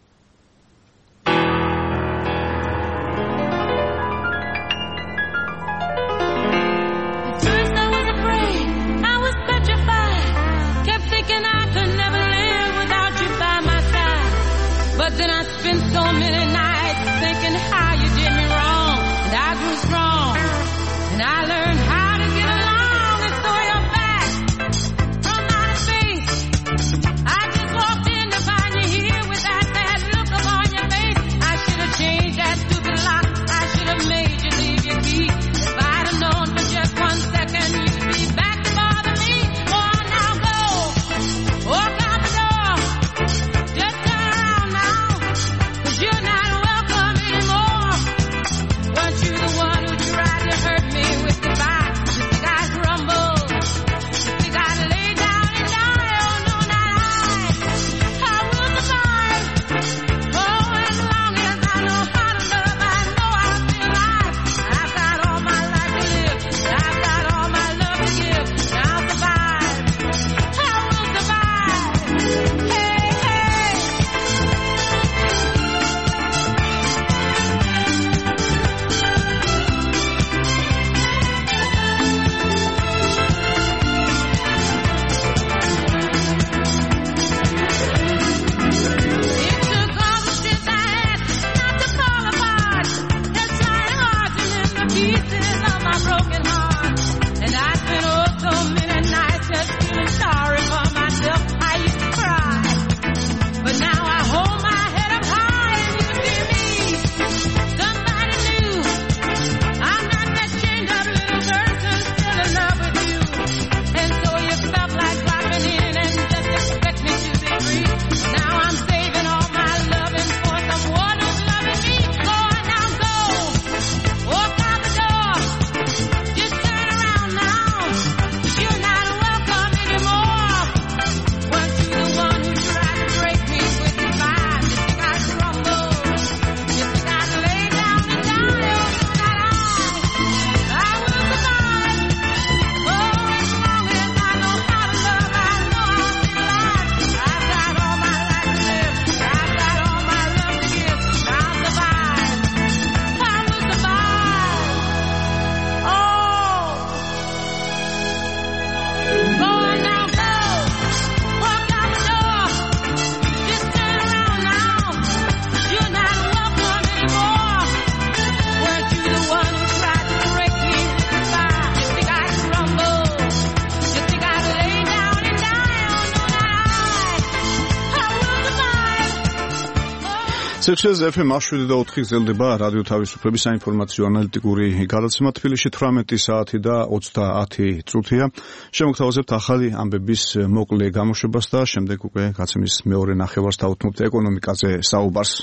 S2: სიცხეზე ეფ ემ შვიდ და ოთხი გრძელდება რადიო თავისუფლების საინფორმაციო ანალიტიკური გადაცემა. თბილისში თვრამეტი საათი და ოცდაათი წუთია. შემოგთავაზებთ ახალი ამბების მოკლე გამოშვებას და შემდეგ უკვე გაცემის მეორე ნახევარს დავუთმობთ ეკონომიკაზე საუბარს.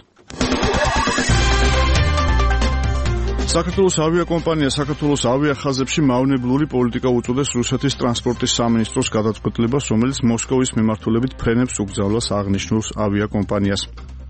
S2: საქართველოს ავიაკომპანია საქართველოს ავიახაზებში მავნებლური პოლიტიკა უწოდეს რუსეთის ტრანსპორტის სამინისტროს გადაწყვეტილებას, რომელიც მოსკოვის მიმართულებით ფრენებს უგზავნას აღნიშნულს ავიაკომპანიას.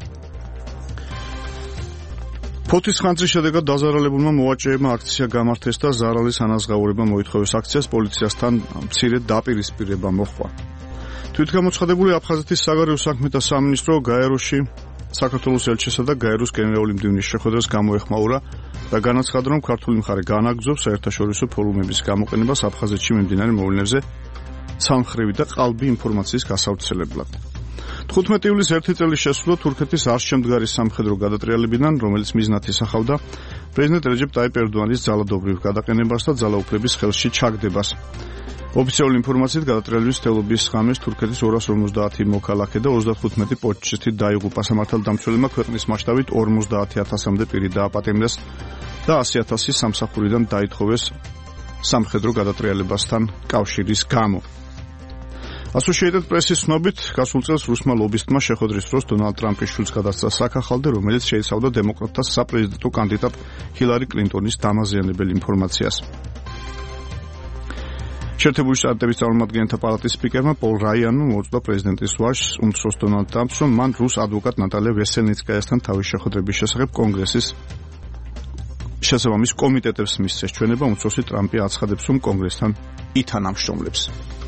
S2: ფოთის ხანძრის შედეგად დაზარალებულმა მოვაჭრეებმა აქცია გამართეს და ზარალის ანაზღაურება მოითხოვეს. აქციას პოლიციასთან მცირედ დაპირისპირება მოჰყვა. თვითგამოცხადებული აფხაზეთის საგარეო საქმეთა სამინისტრო გაეროში საქართველოს ელჩისა და გაეროს გენერალური მდივნის შეხვედრას გამოეხმაურა და განაცხადა, რომ ქართული მხარე განაგრძობს საერთაშორისო ფორუმების გამოყენებას აფხაზეთში მიმდინარე მოვლენებზე სამხრივი და ყალბი ინფორმაციის გასავრცელებლად. თხუთმეტი ივლისის ერთი წელი შესრულა თურქეთის არჩემდგარი სამხედრო გადატრიალებიდან, რომელიც მიზნად ისახავდა პრეზიდენტ რეჯეპ ტაიპ ერდოანის ძალადობრივ გადაყენებას და ძალაუფლების ხელში ჩაგდებას. ოფიციალური ინფორმაციით გადატრიალების თელობის ღამეს თურქეთის ორას ორმოცდაათი მოქალაქე და ოცდათხუთმეტი პოლიცისტი დაიღუპა. სამართალდამცველებმა ქვეყნის მასშტაბით ორმოცდაათი ათასამდე პირი დააპატიმრეს და ასი ათასი სამსახურიდან დაითხოვეს სამხედრო გადატრიალებასთან კავშირის გამო. Associated Press-ის ცნობით, გასულ წელს რუსმა ლობისტმა შეხვედრის დროს დონალდ ტრამპის შვილს გადასცა საქახალდე, რომელიც შეიცავდა დემოკრატთა საპრეზიდენტო კანდიდატ ჰილარი კლინტონის დამაზიანებელ ინფორმაციას. შეერთებული შტატების წარმომადგენელთა პალატის სპიკერმა პოლ რაიანმა მოუწოდა პრეზიდენტის ვაჟს, უმცროს დონალდ ტრამპს, რომ მან რუს ადვოკატ ნატალია ვესელნიცკაიასთან თავის შეხვედრების შესახებ კონგრესის შესაბამის კომიტეტებს მისცეს. ჩვენება უმცროსი ტრამპი აცხადებს, რომ კონგრესთან ითანამშრომლებს.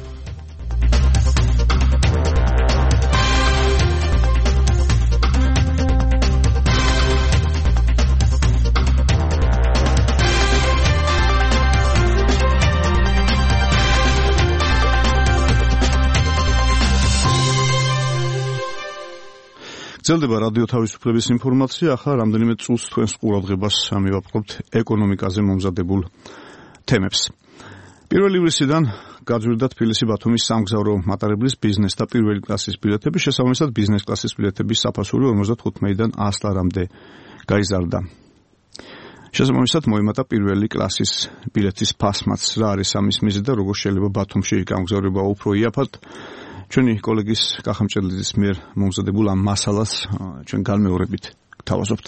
S2: გრძელდება რადიო თავისუფლების ინფორმაცია. ახლა რამდენიმე წუთს თქვენს ყურადღებას მივაპყრობთ ეკონომიკაზე მომზადებულ თემებს. პირველი ივლისიდან გაძვირდა თბილისი-ბათუმის სამგზავრო მატარებლის ბიზნეს და პირველი კლასის ბილეთები, შესაბამისად ბიზნეს კლასის ბილეთების საფასური ორმოცდათხუთმეტიდან ას ლარამდე გაიზარდა. შესაბამისად მოემატა პირველი კლასის ბილეთის ფასმაც. რა არის ამის მიზეზი და როგორ შეიძლება ბათუმში გამგზავრება უფრო იაფად? ჩვენი კოლეგის კახამჭედლიძის მიერ მომზადებულ ამ მასალას ჩვენ განმეორებით გთავაზობთ.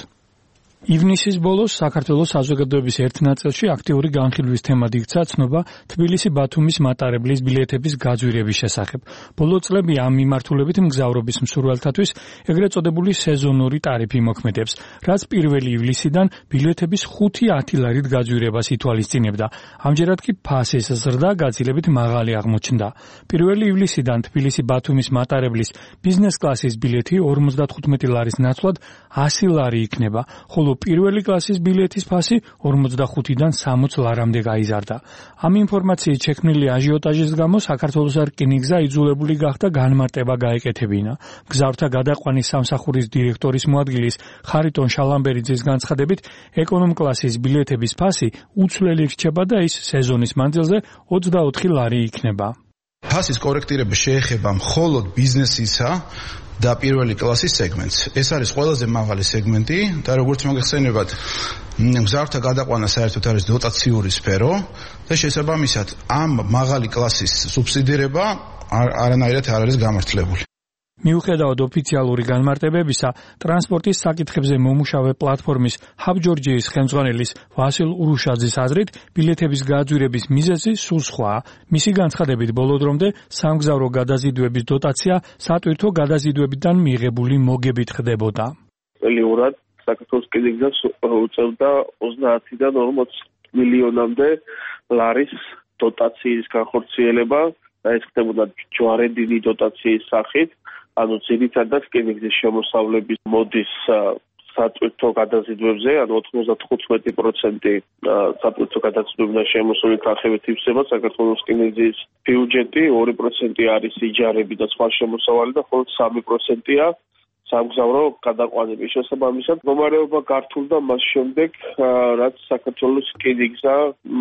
S18: ივნისის ბოლოს საქართველოს საზოგადოების ერთ ნაწილში აქტიური განხილვის თემად იქცა ცნობა თბილისი-ბათუმის მატარებლის ბილეთების გაძვირების შესახებ. ბოლო წლები ამ მიმართულებით მგზავრობის მსურველთათვის ეგრეთ წოდებული სეზონური ტარიფი მოქმედებს, რაც პირველი ივლისიდან ბილეთების ხუთი-ათი ლარით გაძვირებას ითვალისწინებდა. ამჯერად კი ფასის ზრდა გაცილებით მაღალი აღმოჩნდა. პირველი ივლისიდან თბილისი-ბათუმის მატარებლის ბიზნეს კლასის ბილეთი ორმოცდათხუთმეტი ლარის ნაცვლად ასი ლარი იქნება, ხოლო პირველი კლასის ბილეთის ფასი ორმოცდახუთიდან სამოცი ლარამდე გაიზარდა. ამ ინფორმაციით შექმნილი აჟიოტაჟის გამო საქართველოს რკინიგზა იძულებული გახდა განმარტება გაეკეთებინა. მგზავრთა გადაყვანის სამსახურის დირექტორის მოადგილის ხარიტონ შალამბერიძის განცხადებით, ეკონომ-კლასის ბილეთების ფასი უცვლელი რჩება და ის სეზონის მანძილზე ოცდაოთხი ლარი იქნება.
S19: ფასის კორექტირება შეეხება მხოლოდ ბიზნესისა და პირველი კლასის სეგმენტს. ეს არის ყველაზე მაღალი სეგმენტი და როგორც მოგეხსენებათ, მგზავრთა გადაყვანა საერთოდ არის დოტაციური სფერო და შესაბამისად ამ მაღალი კლასის სუბსიდირება არანაირად არ არის გამართლებული.
S18: მიუხედავად ოფიციალური განმარტებებისა, ტრანსპორტის საკითხებზე მომუშავე პლატფორმის ჰაბ ჯორჯიის ხელმძღვანელის ვასილ ურუშაძის აზრით, ბილეთების გაძვირების მიზეზი სულ სხვაა. მისი განცხადებით, ბოლო დრომდე სამგზავრო გადაზიდვების დოტაცია სატვირთო გადაზიდვებიდან მიღებული მოგებით ხდებოდა.
S20: რეალურად საქართველოს რკინიგზას უწევდა ოცდაათიდან ორმოცი მილიონამდე ლარის დოტაციის განხორციელება და ეს ხდებოდა ჯვარედინი დოტაციის სახით. ანუ ძირითადად რკინიგზის შემოსავლების მოდის სატვირთო გადაზიდვებზე, ანუ ოთხმოცდათხუთმეტი პროცენტი სატვირთო გადაზიდვებიდან შემოსული თანხებით ივსება საქართველოს რკინიგზის ბიუჯეტი, ორი პროცენტი არის იჯარები და სხვა შემოსავალი და მხოლოდ სამი პროცენტია სამგზავრო გადაყვანების. შესაბამისად, მდგომარეობა გართულდა მას შემდეგ, რაც საქართველოს რკინიგზა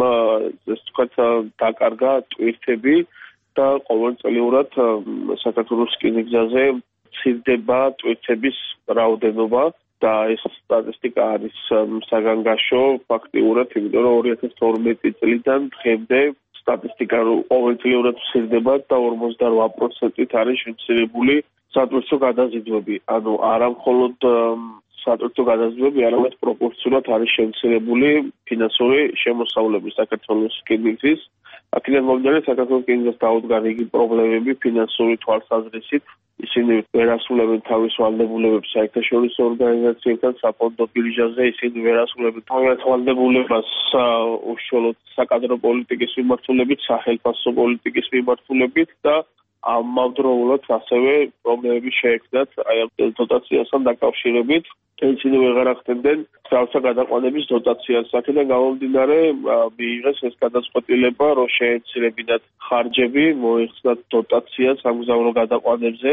S20: ესე ვთქვათ დაკარგა ტვირთები და ყოველწლიურად საქართველოს რკინიგზაზე მცირდება ტვირთების რაოდენობა და ეს სტატისტიკა არის საგანგაშო ფაქტიურად, იმიტომ რომ ორი ათას თორმეტი წლიდან დღემდე სტატისტიკა ყოველწლიურად მცირდება და ორმოცდარვა პროცენტით არის შემცირებული სატვირთო გადაზიდვები. ანუ არა მხოლოდ სატვირთო გადაზიდვები, არამედ პროპორციულად არის შემცირებული ფინანსური შემოსავლები საქართველოს რკინიგზის. აქედან მომდინარე საქართველოს რკინიგზას დაუდგა რიგი პრობლემები ფინანსური თვალსაზრისით. ისინი ვერ ასრულებენ თავის ვალდებულებებს საერთაშორისო ორგანიზაციებთან საფონდო ბირჟაზე, ისინი ვერ ასრულებენ თავის ვალდებულებას უშუალოდ საკადრო პოლიტიკის მიმართულებით, სახელმწიფო პოლიტიკის მიმართულებით და ამავდროულად ასევე პრობლემები შეექმნათ აი ამ დოტაციასთან დაკავშირებით. ისინი ვეღარ ახდენდნენ მგზავრთა გადაყვანების დოტაციას. აქედან გამომდინარე მიიღეს ეს გადაწყვეტილება, რომ შეეცირებინათ ხარჯები, მოიხსნათ დოტაცია სამგზავრო გადაყვანებზე.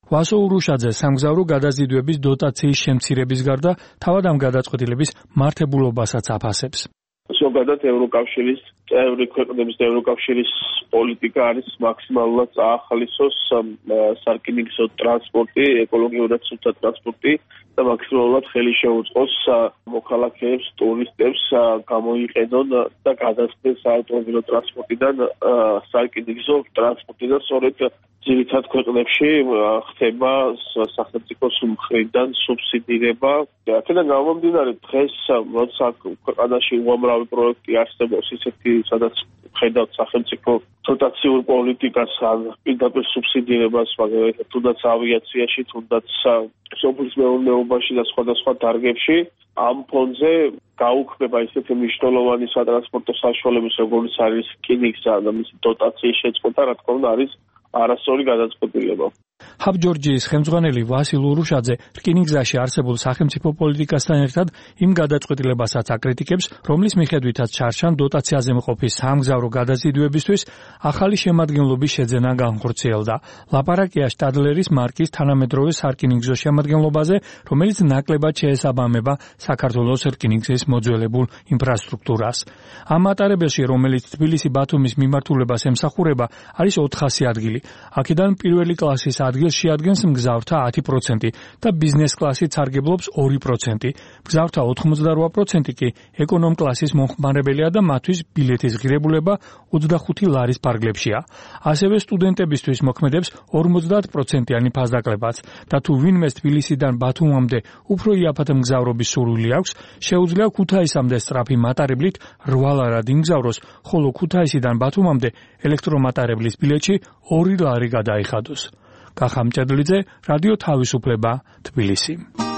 S18: ვასო ურუშაძე სამგზავრო გადაზიდვების დოტაციის შემცირების გარდა თავად ამ გადაწყვეტილების მართებულობასაც აფასებს.
S20: ზოგადად ევროკავშირის წევრი ქვეყნების და ევროკავშირის პოლიტიკა არის მაქსიმალურად წაახალისოს სარკინიგზო ტრანსპორტი, ეკოლოგიურად სუფთა ტრანსპორტი და მაქსიმალურად ხელი შეუწყოს მოქალაქეებს, ტურისტებს გამოიყენონ და გადასცენ საავტომობილო ტრანსპორტიდან სარკინიგზო ტრანსპორტი და სწორედ ძირითად ქვეყნებში ხდება სახელმწიფოს მხრიდან სუბსიდირება. აქედან გამომდინარე დღეს როცა ქვეყანაში უამრავი პროექტი არსებობს, ისეთი სადაც ხედავთ სახელმწიფო დოტაციურ პოლიტიკას ან პირდაპირ სუბსიდირებას, მაგალითად თუნდაც ავიაციაში, თუნდაც სოფლის მეურნეობაში და სხვადასხვა დარგებში, ამ ფონზე გაუქმება ისეთი მნიშვნელოვანი სატრანსპორტო საშუალებების, როგორც არის რკინიგზა და მისი დოტაციის შეწყვეტა, რა თქმა უნდა, არის არასწორი გადაწყვეტილება.
S18: ჰაბ ჯორჯიის ხელმძღვანელი ვასილ ურუშაძე რკინიგზაში არსებულ სახელმწიფო პოლიტიკასთან ერთად იმ გადაწყვეტილებასაც აკრიტიკებს, რომლის მიხედვითაც ჩარჩან დოტაციაზე მყოფი სამგზავრო გადაზიდვებისთვის ახალი შემადგენლობის შეძენა განხორციელდა. ლაპარაკია შტადლერის მარკის თანამედროვე სარკინიგზო შემადგენლობაზე, რომელიც ნაკლებად შეესაბამება საქართველოს რკინიგზის მოძველებულ ინფრასტრუქტურას. ამ მატარებელში, რომელიც თბილისი-ბათუმის მიმართულებას ემსახურება, არის ოთხასი ადგილი. აქედან პირველი კლასის ადგილს შეადგენს მგზავრთა ათი პროცენტი და ბიზნეს კლასით სარგებლობს ორი პროცენტი. მგზავრთა ოთხმოცდარვა პროცენტი კი ეკონომ კლასის მომხმარებელია და მათთვის ბილეთის ღირებულება ოცდახუთი ლარის ფარგლებშია. ასევე სტუდენტებისთვის მოქმედებს ორმოცდაათ პროცენტიანი ფასდაკლებაც და თუ ვინმეს თბილისიდან ბათუმამდე უფრო იაფად მგზავრობის სურვილი აქვს, შეუძლია ქუთაისამდე სწრაფი მატარებლით რვა ლარად იმგზავროს, ხოლო ქუთაისიდან ბათუმამდე ელექტრომატარებლის ბილეთში ორი ლარი გადაიხადოს. კახა მჭედლიძე, რადიო თავისუფლება, თბილისი.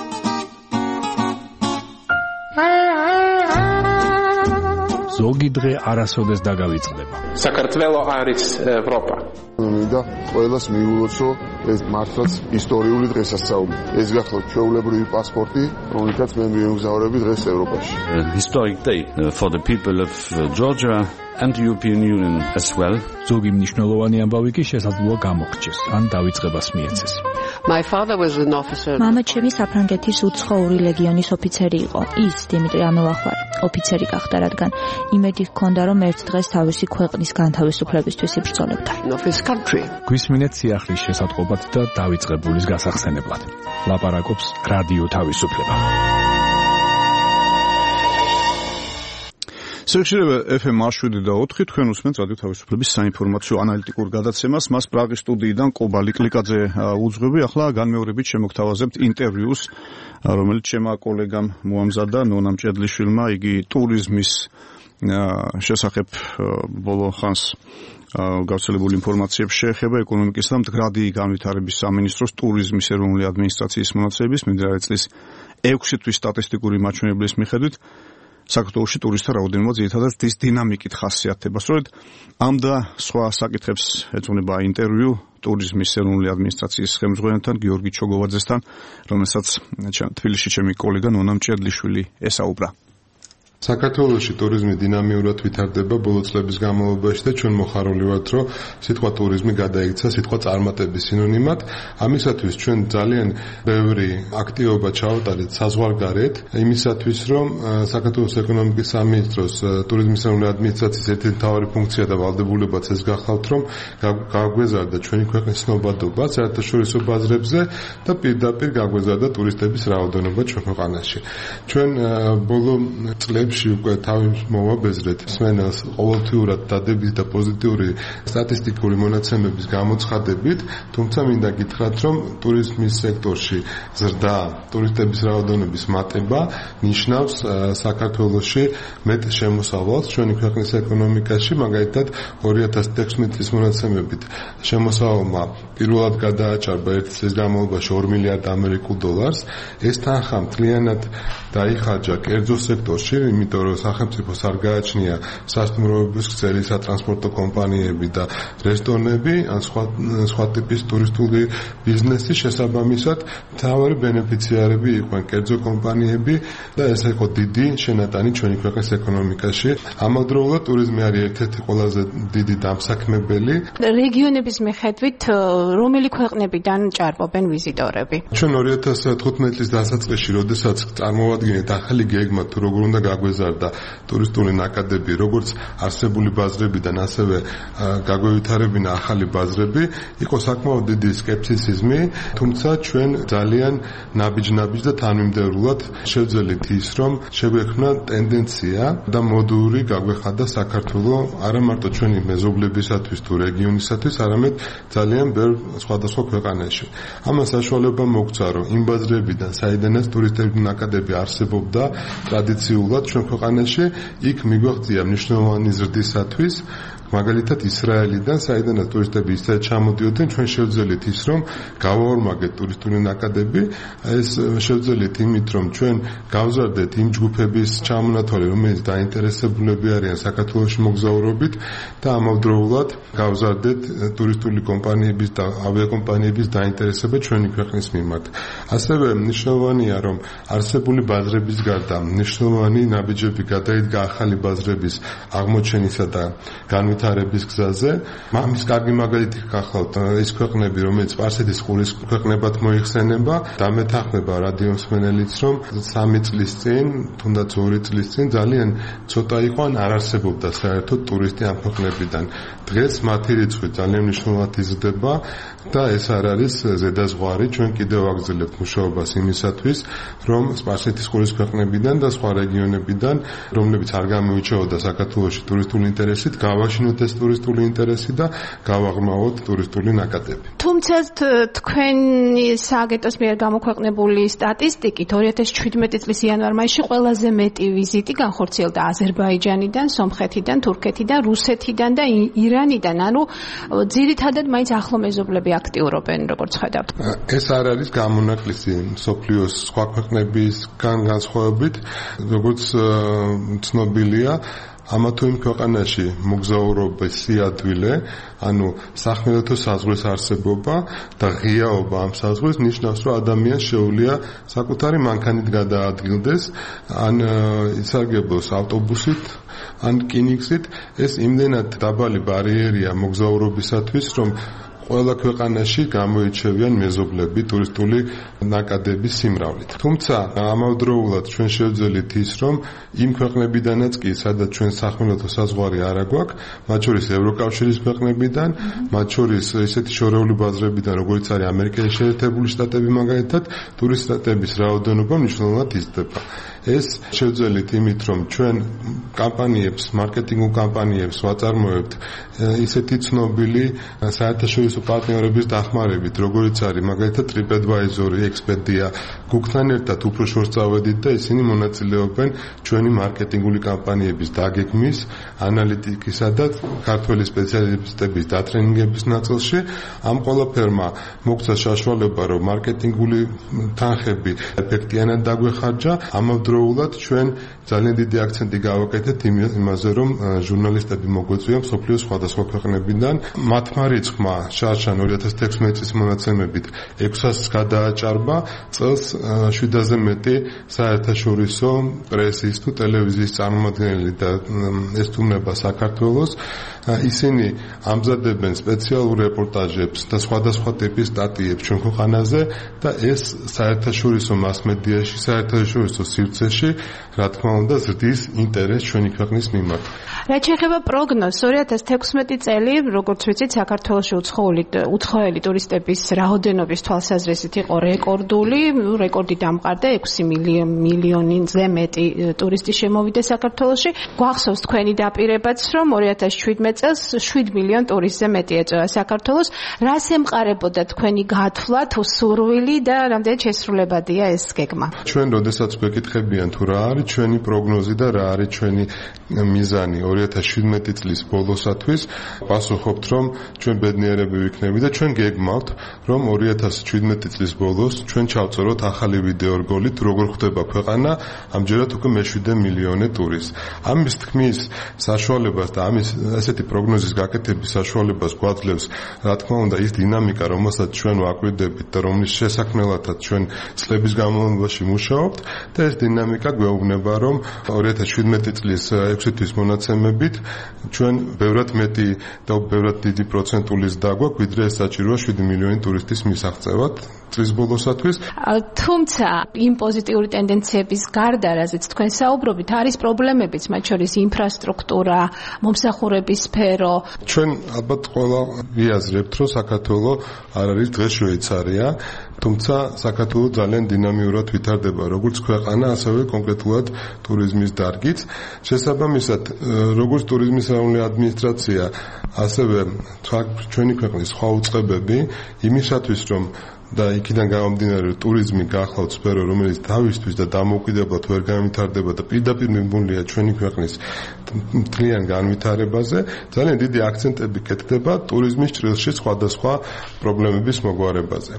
S21: ზოგი დღე არასოდეს დაგავიწყდება.
S22: საქართველო არის ევროპა.
S7: მინდა ყველას მიულოცო ეს მართლაც ისტორიული დღესასწაული. ეს გახლავთ ჩვეულებრივი პასპორტი, რომელთაც მე მივემგზავრები დღეს ევროპაში.
S23: Historic day for the people of Georgia and the European Union as well.
S21: ზოგი მნიშვნელოვანი ამბავი კი შესაძლოა გამოგრჩეს, ან დავიწყებას მიეცეს.
S24: My father was an officer.
S25: მამა ჩემი საფრანგეთის უცხოური ლეგიონის ოფიცერი იყო. ის დიმიტრი ამელახვარი ოფიცერი გახდა, რადგან იმედი ჰქონდა, რომ ერთ დღეს თავისი ქვეყნის განთავისუფლებისთვის იბრძოლებდა.
S21: გვისმინეთ სიახლის შესატყობად და დავიწყებულის გასახსენებლად. ლაპარაკობს რადიო თავისუფლება.
S2: სექციები ეფ ემ შვიდი და ოთხი თქვენ უსმენთ რადიო თავისუფლების საინფორმაციო ანალიტიკურ გადაცემას. მას პრაღის სტუდიიდან ყობალი კლიკაძე უძღვები. ახლა განმეორებით შემოგთავაზებთ ინტერვიუს, რომელიც ჩემმა კოლეგამ მოამზადა ნონა მჭედლიშვილმა. იგი ტურიზმის შესახებ ბოლო ხანს გავრცელებული ინფორმაციებს შეეხება ეკონომიკის და მდგრადი განვითარების სამინისტროს ტურიზმის ეროვნული ადმინისტრაციის მონაცემების მიმდინარე წლის ექვსი თვის სტატისტიკური მაჩვენებლის მიხედვით საქართველოში ტურისტთა რაოდენობა ძირითადად დის დინამიკით ხასიათდება. სწორედ ამ და სხვა საკითხებს ეძღვნება ინტერვიუ ტურიზმის ეროვნული ადმინისტრაციის ხელმძღვანელთან გიორგი ჩოგოვაძესთან, რომელსაც თბილისში ჩემი კოლეგა ნონა მჭედლიშვილი ესაუბრა.
S26: საქართველოში ტურიზმი დინამიურად ვითარდება ბოლო წლების განმავლობაში და ჩვენ მოხარული ვართ, რომ სიტყვა ტურიზმი გადაიქცა სიტყვა წარმატების სინონიმად. ამისათვის ჩვენ ძალიან ბევრი აქტივობა ჩავატარეთ საზღვარგარეთ, იმისათვის რომ საქართველოს ეკონომიკის სამინისტროს ტურიზმის ეროვნული ადმინისტრაციის ერთ-ერთი მთავარი ფუნქცია და ვალდებულებაც ეს გახლავთ, რომ გაგვეზარდა ჩვენი ქვეყნის ცნობადობა საერთაშორისო ბაზრებზე და პირდაპირ გაგვეზარდა ტურისტების რაოდენობა ჩვენ ქვეყანაში. ჩვენ ბოლო წლებში უკვე თავის მოვაბეზრეთ მსმენელს ყოველთვიურად დადებით და პოზიტიური სტატისტიკური მონაცემების გამოცხადებით, თუმცა მინდა გითხრათ, რომ ტურიზმის სექტორში ზრდა, ტურისტების რაოდენობის მატება ნიშნავს საქართველოში მეტ შემოსავალს ჩვენი ქვეყნის ეკონომიკაში, მაგალითად ორი ათას თექვსმეტი წლის მონაცემებით შემოსავალმა პირველად გადააჭარბა ერთი წლის განმავლობაში ორი მილიარდი ამერიკულ დოლარს. ეს თანხა მთლიანად დაიხარჯა კერძო სექტორში, იმიტომ რომ სახელმწიფოს არ გააჩნია სასტუმროების ქსელი სატრანსპორტო კომპანიები და რესტორნები ან სხვა სხვა ტიპის ტურისტული ბიზნესი შესაბამისად მთავარი ბენეფიციარები იყვნენ კერძო კომპანიები და ეს იყო დიდი შენატანი ჩვენი ქვეყნის ეკონომიკაში. ამავდროულად ტურიზმი არის ერთ-ერთი ყველაზე დიდი დამსაქმებელი.
S1: რეგიონების მიხედვით რომელი ქვეყნებიდან ჭარბობენ ვიზიტორები?
S26: ჩვენ ორი ათას თხუთმეტი წლის დასაწყისში, როდესაც წარმოვადგინეთ ახალი გეგმა თუ როგორ უნდა გაგვეზარდა ტურისტული ნაკადები, როგორც არსებული ბაზრებიდან, ასევე გაგვევითარებინა ახალი ბაზრები, იყო საკმაოდ დიდი სკეპტიციზმი, თუმცა ჩვენ ძალიან ნაბიჯ-ნაბიჯ და თანმიმდევრულად შევძელით ის, რომ შეგვექმნა ტენდენცია და მოდული გაგვეხადა საქართველოს არა მარტო ჩვენი მეზობლებისათვის თუ რეგიონისათვის, არამედ ძალიან ბევრ სხვადასხვა ქვეყანაში. ამას საშუალება მოგცა, რომ იმ ბაზრებიდან, საიდანაც ტურისტების ნაკადები არსებობდა ტრადიციულად ჩვენ ქვეყანაში, იქ მიგვაღწია მნიშვნელოვანი ზრდისათვის, მაგალითად ისრაელიდან, საიდანაც ტურისტები ისეთ ჩამოდიოდნენ, ჩვენ შევძელით ის, რომ გავაორმაგეთ ტურისტული ნაკადები, ეს შევძელით იმით, რომ ჩვენ გავზარდეთ იმ ჯგუფების ჩამონათვალე, რომელიც დაინტერესებულები არიან საქართველოში მოგზაურობით და ამავდროულად გავზარდეთ ტურისტული კომპანიების და ავიაკომპანიების დაინტერესება ჩვენი ქვეყნის მიმართ. ასევე მნიშვნელოვანია, რომ არსებული ბაზრების გარდა მნიშვნელოვანი ნაბიჯები გადაიდგა ახალი ბაზრების აღმოჩენისა და განვითარების გზაზე. მამის კარგი მაგალითი გახლავთ ის ქვეყნები, რომელიც სპარსეთის ყურის ქვეყნებად მოიხსენება და მეთანხმება რადიო მსმენელიც, რომ სამი წლის წინ, თუნდაც ორი წლის წინ ძალიან ცოტა იყო ან არ არსებობდა საერთოდ ტურისტი ამ ქვეყნებიდან. დღეს მათი რიცხვი ძალიან მნიშვნელოვნად იზრდება და ეს არ არის ზედაზღვარი. ჩვენ კიდევ ვაგრძელებთ მუშაობას იმისათვის, რომ სპარსეთის ყურის ქვეყნებიდან და სხვა რეგიონებიდან, რომლებიც არ გამოირჩეოდა საქართველოში ტურისტული ინტერესით, გავაშინოთ ეს ტურისტული ინტერესი და გავაღრმავოთ ტურისტული ნაკადები.
S1: თუმცა თქვენი სააგენტოს მიერ გამოქვეყნებული სტატისტიკით ორი ათას შვიდმეტი წლის იანვარ-მაისში ყველაზე მეტი ვიზიტი განხორციელდა აზერბაიჯანიდან, სომხეთიდან, თურქეთიდან, რუსეთიდან და ირანიდან. ანუ ძირითადად მაინც ახლო მეზობლები აქტიურობენ, როგორც ხედავთ.
S26: ეს არ არის გამონაკლისი მსოფლიოს სხვა ქვეყნებისგან განსხვავებით, როგორც ცნობილია, ამა თუ იმ ქვეყანაში მოგზაურობის სიადვილე, ანუ სახმელეთო საზღვრის არსებობა და ღიაობა ამ საზღვრის ნიშნავს, რომ ადამიანს შეუძლია საკუთარი მანქანით გადაადგილდეს, ან ისარგებლოს ავტობუსით, ან რკინიგზით. ეს იმდენად დაბალი ბარიერია მოგზაურობისათვის, რომ ყველა ქვეყანაში გამოირჩევიან მეზობლები ტურისტული ნაკადების სიმრავლით. თუმცა ამავდროულად ჩვენ შევძელით ის, რომ იმ ქვეყნებიდანაც კი, სადაც ჩვენ სახმელეთო საზღვარი არ აგვაქვს, მათ შორის ევროკავშირის ქვეყნებიდან, მათ შორის ესეთი შორეული ბაზრებიდან, როგორც არის ამერიკის შეერთებული შტატები მაგალითად, ტურისტების რაოდენობა მნიშვნელოვნად იზრდება. ეს შევძელით იმით, რომ ჩვენ კამპანიებს, მარკეტინგულ კამპანიებს ვაწარმოებთ ისეთი ცნობილი საერთაშორისო პარტნიორების დახმარებით, როგორიც არის მაგალითად TripAdvisor, Expedia, Google-თან ერთად უფრო შორს წავედით და ისინი მონაწილეობენ ჩვენი მარკეტინგული კამპანიების დაგეგმის, ანალიტიკისა და ქართველი სპეციალისტების დატრენინგების ნაწილში. ამ ყველაფერმა მოგცა საშუალება, რომ მარკეტინგული თანხები ეფექტიანად დაგვეხარჯა, ამავდროულად ჩვენ ძალიან დიდი აქცენტი გავაკეთეთ იმაზე, რომ ჟურნალისტები მოგვეწვია მსოფლიოს სხვადასხვა ქვეყნებიდან. მათმა რიცხვმა შარშან ორი ათას თექვსმეტი წლის მონაცემებით ექვსასს გადააჭარბა, წელს შვიდაზე მეტი საერთაშორისო პრესის თუ ტელევიზიის წარმომადგენელი და ესტუმრება საქართველოს. ისინი ამზადებენ სპეციალურ რეპორტაჟებს და სხვადასხვა ტიპის სტატიებს ჩვენ ქვეყანაზე და ეს საერთაშორისო მასმედიაში, საერთაშორისო სივრცეში, რა თქმა უნდა, ზრდის ინტერესს ჩვენი ქვეყნის მიმართ.
S1: რაც შეეხება პროგნოზს, ორი ათას თექვსმეტი წელი, როგორც ვიცით, საქართველოში უცხოელი უცხოელი ტურისტების რაოდენობის თვალსაზრისით იყო რეკორდული, რეკორდი დამყარდა ექვსი მილიონზე მეტი ტურისტი შემოვიდა საქართველოში. გვახსოვს თქვენი დაპირებაც, რომ ორი ათას შვიდმეტი წელს შვიდ მილიონ ტურისტზე მეტი ეწევა საქართველოს. რას ემყარებოდა თქვენი გათვლა თუ სურვილი და რამდენად შესრულებადია ეს გეგმა?
S26: ჩვენ როდესაც გვეკითხებით ხედავენ თუ რა არის ჩვენი პროგნოზი და რა არის ჩვენი მიზანი ორი ათას შვიდმეტი წლის ბოლოსათვის. პასუხობთ, რომ ჩვენ ბედნიერები ვიქნები და ჩვენ გეგმავთ, რომ ორი ათას შვიდმეტი წლის ბოლოს ჩვენ ჩავწეროთ ახალი ვიდეო რგოლით, როგორ ხდება ქვეყანა, ამჯერად უკვე მეშვიდე მილიონი ტურისტი. ამის თქმის საშუალებას და ამის ასეთი პროგნოზის გაკეთების საშუალებას გვაძლევს, რა თქმა უნდა, ის დინამიკა, რომელსაც ჩვენ ვაკვირდებით და რომლის შესაქმნელადაც ჩვენ წლების განმავლობაში მუშაობთ და ეს დინამიკა გვეუბნება, რომ ორი ათას შვიდმეტი წლის ექვსი თვის მონაცემებით ჩვენ ბევრად მეტი და ბევრად დიდი პროცენტული ზრდა გვაქვს, ვიდრე საჭიროა შვიდი მილიონი ტურისტის მისაღწევად წლის ბოლოსათვის.
S1: თუმცა იმ პოზიტიური ტენდენციების გარდა, რაზეც თქვენ საუბრობთ, არის პრობლემებიც, მათ შორის ინფრასტრუქტურა, მომსახურების სფერო.
S26: ჩვენ ალბათ ყველა ვიაზრებთ, რომ საქართველო არ არის დღეს შვეიცარია, თუმცა საქართველო ძალიან დინამიურად ვითარდება, როგორც ქვეყანა, ასევე კონკრეტულად ტურიზმის დარგით. შესაბამისად, როგორც ტურიზმის ეროვნული ადმინისტრაცია, ასევე ჩვენი ქვეყნის სხვა უწყებები იმისათვის, რომ და იქიდან გამომდინარე ტურიზმი გახლავთ სფერო, რომელიც თავისთვის და დამოუკიდებლად ვერ განვითარდება და პირდაპირ მიმართულია ჩვენი ქვეყნის მთლიან განვითარებაზე, ძალიან დიდი აქცენტები კეთდება ტურიზმის ჭრილში სხვადასხვა პრობლემების მოგვარებაზე.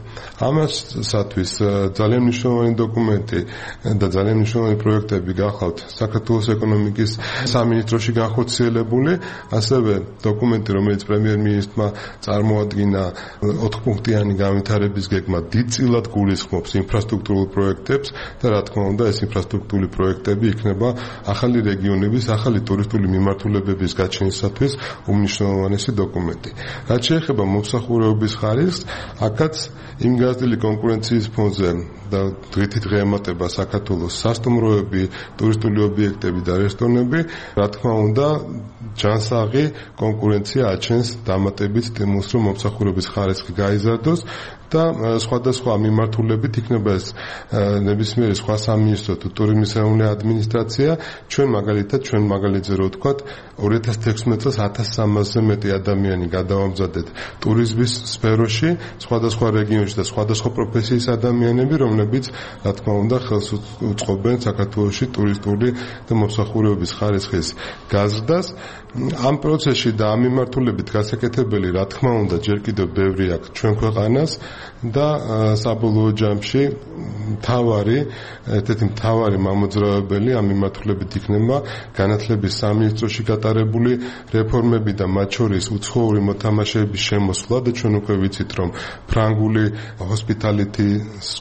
S26: ამასათვის ძალიან მნიშვნელოვანი დოკუმენტი და ძალიან მნიშვნელოვანი პროექტები გახლავთ საქართველოს ეკონომიკის სამინისტროში განხორციელებული, ასევე დოკუმენტი, რომელიც პრემიერ-მინისტრმა წარმოადგინა ოთხპუნქტიანი განვითარების გეგმა დიდწილად გულისხმობს ინფრასტრუქტურულ პროექტებს და რა თქმა უნდა ეს ინფრასტრუქტურული პროექტები იქნება ახალი რეგიონების, ახალი ტურისტული მიმართულებების გაჩენისათვის უმნიშვნელოვანესი დოკუმენტი. რაც შეეხება მომსახურების ხარისხს, აქაც იმ გაზრდილი კონკურენციის ფონზე და დღითი დღე ემატება საქართველოს სასტუმროები, ტურისტული ობიექტები და რესტორნები, რა თქმა უნდა ჯანსაღი კონკურენცია აჩენს დამატებით თემს, რომ მომსახურების ხარისხი გაიზარდოს და სხვადასხვა მიმართულებით იქნება ეს ნებისმიერი სხვა სამინისტრო თუ ტურიზმის ეროვნული ადმინისტრაცია, ჩვენ მაგალითად ჩვენ მაგალითზე რო ვთქვათ ორი ათას თექვსმეტ წელს ათას სამასზე მეტი ადამიანი გადავამზადეთ ტურიზმის სფეროში, სხვადასხვა რეგიონში და სხვადასხვა პროფესიის ადამიანები, რომლებიც რა თქმა უნდა ხელს უწყობენ საქართველოში ტურისტული და მომსახურების ხარისხის გაზრდას. ამ პროცესში და ამ მიმართულებით გასაკეთებელი, რა თქმა უნდა, ჯერ კიდევ ბევრი აქვს ჩვენ ქვეყანას და საბოლოო ჯამში მთავარი, ერთ-ერთი მთავარი მამოძრავებელი ამ მიმართულებით იქნება განათლების სამინისტროში გატარებული რეფორმები და მათ შორის უცხოური მოთამაშეების შემოსვლა და ჩვენ უკვე ვიცით, რომ ფრანგული hospitality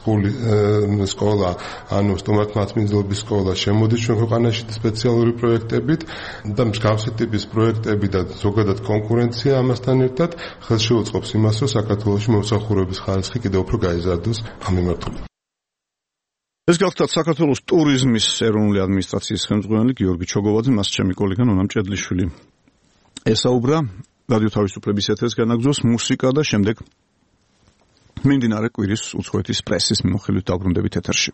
S26: სკოლა, ანუ სტუმართმასპინძლობის სკოლა შემოდის ჩვენ ქვეყანაში სპეციალური პროექტებით და მსგავსი ტიპის პროექტები და ზოგადად კონკურენცია ამასთან ერთად ხელს შეუწყობს იმას, რომ საქართველოში მომსახურების ხარისხი კიდევ უფრო გაიზარდოს ამ მიმართულებით.
S2: ეს გახლავთ საქართველოს ტურიზმის ეროვნული ადმინისტრაციის ხელმძღვანელი გიორგი ჩოგოვაძე, მას ჩემი კოლეგა ნონა მჭედლიშვილი ესაუბრა. რადიო თავისუფლების ეთერს განაგზავს მუსიკა და შემდეგ მიმდინარე კვირის უცხოეთის პრესის მიმოხილვით დავბრუნდებით ეთერში.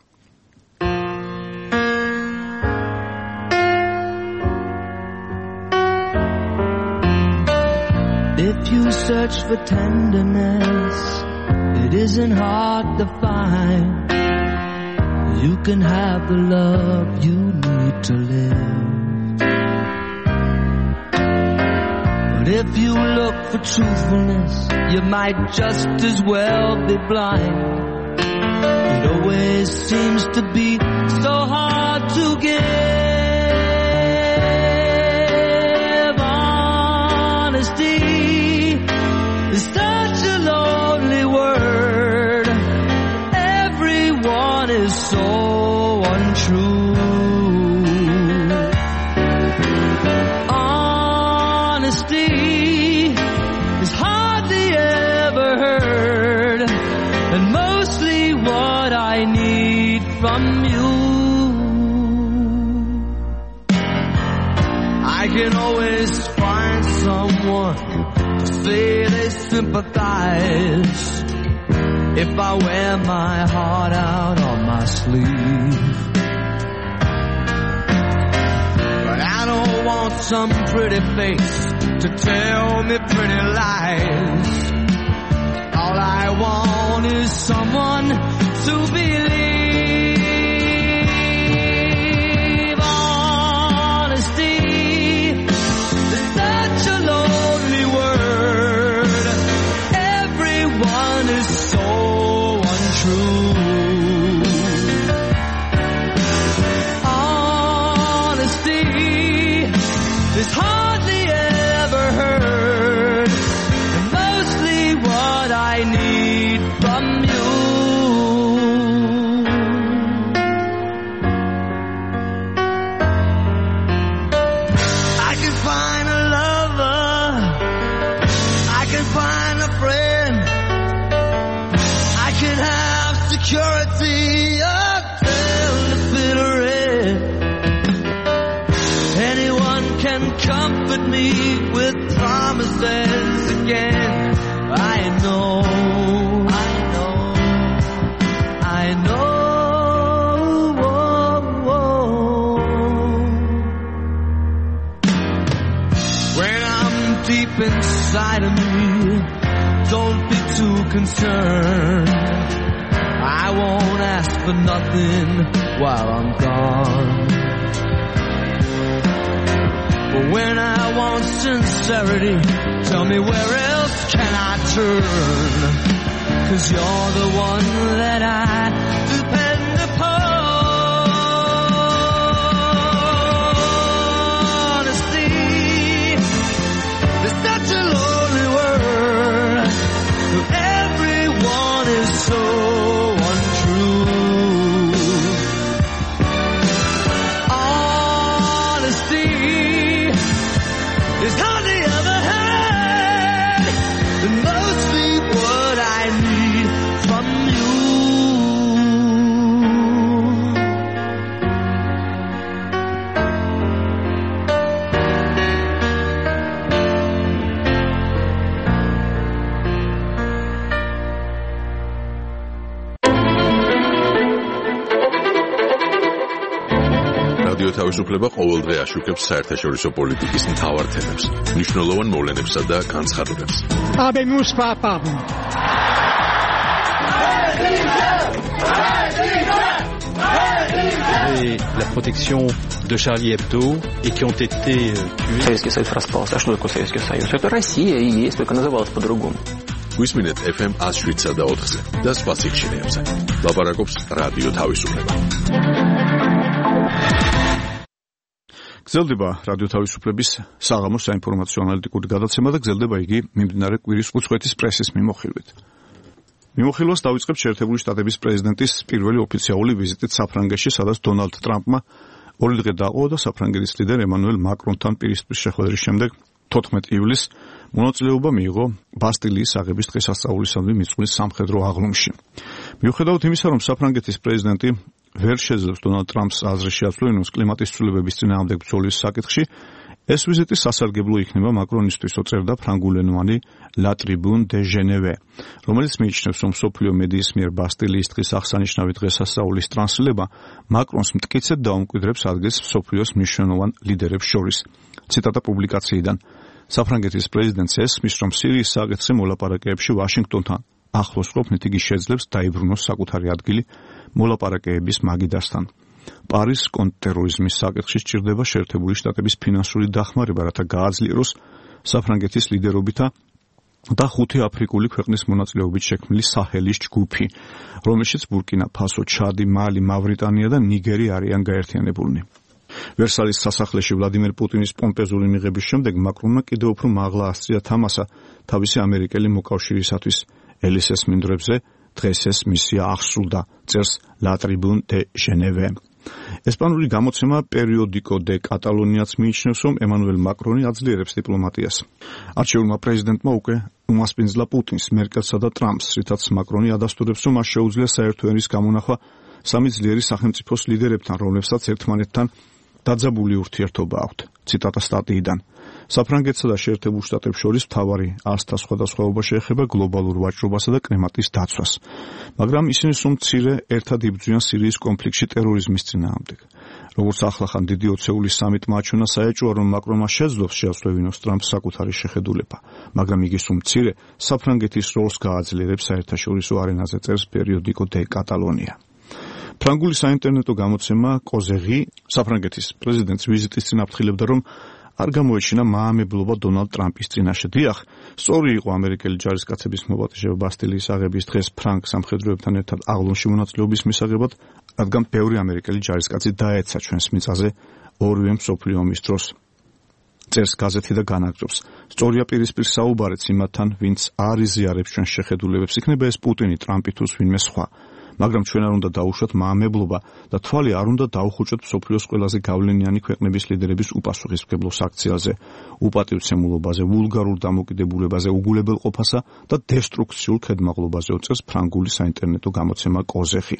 S11: If you search for tenderness, it isn't hard to find. You can have the love you need to live. But if you look for truthfulness, you might just as well be blind. It always seems to be so hard to give. Honesty is such a lonely word. Everyone is so untrue. Honesty is hardly ever heard, and mostly what I need from you. I can always find someone to say they sympathize if I wear my heart out on my sleeve. But I don't want some pretty face to tell me pretty lies. All I want is someone to believe. find a friend. I can have security, a tail to fit a red. Anyone can comfort me with promises again. I know, I know, I know. Whoa, whoa. When I'm deep inside of me, don't be too concerned. I won't ask for nothing while I'm gone. But when I want sincerity, tell me where else can I turn? 'Cause you're the one that I depend upon. Honesty is such a lonely world. Everyone is so untrue. Honesty is on the other hand, and mostly what I need from you.
S3: რადიო თავისუფლება ყოველდღე აშუქებს საერთაშორისო პოლიტიკის მთავარ თემებს, მნიშვნელოვან მოვლენებსა და განცხადებებს.
S5: Habemus papam.
S6: Et la protection de Charlie Hebdo et qui ont été tués.
S8: Советский Союз распался. А что такое Советский Союз? Это Россия и есть, только называлась по-другому.
S3: გვისმინეთ эф эм one oh seven და four-ზე და სხვა სიხშირეებზე. ლაპარაკობს რადიო თავისუფლება.
S2: გრძელდება რადიო თავისუფლების საღამოს საინფორმაციო ანალიტიკური გადაცემა და გრძელდება იგი მიმდინარე კვირის უცხოეთის პრესის მიმოხილვით. მიმოხილვას დავიწყებთ შეერთებული შტატების პრეზიდენტის პირველი ოფიციალური ვიზიტით საფრანგეთში, სადაც დონალდ ტრამპმა ორი დღე დაყო და საფრანგეთის ლიდერ ემანუელ მაკრონთან პირისპირ შეხვედრის შემდეგ თოთხმეტი ივლისს მონაწილეობა მიიღო ბასტილიის აღების დღესასწაულისადმი მიწვლის სამხედრო აღლუმში. მიუხედავად იმისა, რომ საფრანგეთის პრეზიდენტი ვერ შეძლებს დონალდ ტრამპს აზრის შეაცვლილოს კლიმატის ცვლილებების წინააღმდეგ ბრძოლის საკითხში, ეს ვიზიტი სასარგებლო იქნება მაკრონისთვის, ოწერდა ფრანგულენოვანი La Tribune de Genève, რომელიც მიიჩნევს, რომ მსოფლიო მედიის მიერ ბასტილიის დღის აღსანიშნავი დღესასწაულის ტრანსლება მაკრონს მტკიცედ დაუმკვიდრებს ადგილს მსოფლიოს მნიშვნელოვან ლიდერებს შორის. ციტატა პუბლიკაციიდან. საფრანგეთის პრეზიდენტს ესმის, რომ სირიის საკითხზე მოლაპარაკეებში ვაშინგტონთან ახლოს ყოფნით იგი შეძლებს დაიბრუნოს საკუთარი ადგილი მოლაპარაკეების მაგიდასთან. პარის კონტრტერორიზმის საკითხში სჭირდება შეერთებული შტატების ფინანსური დახმარება, რათა გააძლიეროს საფრანგეთის ლიდერობითა და ხუთი აფრიკული ქვეყნის მონაწილეობით შექმნილი საჰელის ჯგუფი, რომელშიც ბურკინა ფასო, ჩადი, მალი, მავრიტანია და ნიგერი არიან გაერთიანებულნი. ვერსალის სასახლეში ვლადიმერ პუტინის პომპეზური მიღების შემდეგ მაკრონმა კიდევ უფრო მაღლა ასწია თამასა თავისი ამერიკელი მოკავშირისათვის ელისეს მინდვრებზე. დღეს ეს მისია აღსრულდა, წერს La Tribune de Genève. ესპანური გამოცემა პერიოდიკო დე კატალონიაც მიიჩნევს, რომ ემანუელ მაკრონი აძლიერებს დიპლომატიას. არჩეულმა პრეზიდენტმა უკვე უმასპინძლა პუტინს, მერკელსა და ტრამპს, რითაც მაკრონი ადასტურებს, რომ მას შეუძლია საერთო ერის გამონახვა სამი ძლიერი სახელმწიფოს ლიდერებთან, რომლებსაც ერთმანეთთან დაძაბული ურთიერთობა აქვთ. ციტატა სტატიიდან. საფრანგეთსა და შეერთებულ შტატებს შორის მთავარი აზრთა სხვადასხვაობა შეეხება გლობალურ ვაჭრობასა და კლიმატის დაცვას. მაგრამ ისინი სულ მცირე ერთად იბრძვიან სირიის კონფლიქტში ტერორიზმის წინააღმდეგ. როგორც ახლახან დიდი ოცეულის სამიტმა აჩვენა, საეჭვოა, რომ მაკრონმა შეძლოს შეასრულოს ტრამპს საკუთარი შეხედულება, მაგრამ იგი სულ მცირე საფრანგეთის როლს გააძლიერებს საერთაშორისო არენაზე, წერს პერიოდიკო დე კატალონია. ფრანგული საინტერნეტო გამოცემა კოზეღი საფრანგეთის პრეზიდენტის ვიზიტის წინ აფრთხილებდა, რომ არ გამოეჩინა მაამებლობა დონალდ ტრამპის წინაშე. დიახ, სწორი იყო ამერიკელი ჯარისკაცების მოპატიჟება ბასტილიის აღების დღეს ფრანგ სამხედროებთან ერთად აღლუმში მონაწილეობის მისაღებად, რადგან ბევრი ამერიკელი ჯარისკაცი დაეცა ჩვენს მიწაზე ორივე მსოფლიო ომის დროს. წერს გაზეთი და განაგრძობს. სწორია პირისპირ საუბარიც იმათთან, ვინც არ იზიარებს ჩვენს შეხედულებებს, იქნება ეს პუტინი, ტრამპი თუ ვინმე სხვა. მაგრამ ჩვენ არ უნდა დაუშვათ მაამებლობა და თვალი არ უნდა დაუხუჭოთ მსოფლიოს ყველაზე გავლენიანი ქვეყნების ლიდერების უპასუხისმგებლოს აქციაზე, უპატივცემულობაზე, ვულგარულ დამოკიდებულებაზე, უგულებელყოფასა და დესტრუქციულ ქედმაღლობაზე უწევს ფრანგული საინტერნეტო გამოცემა კოზეხი.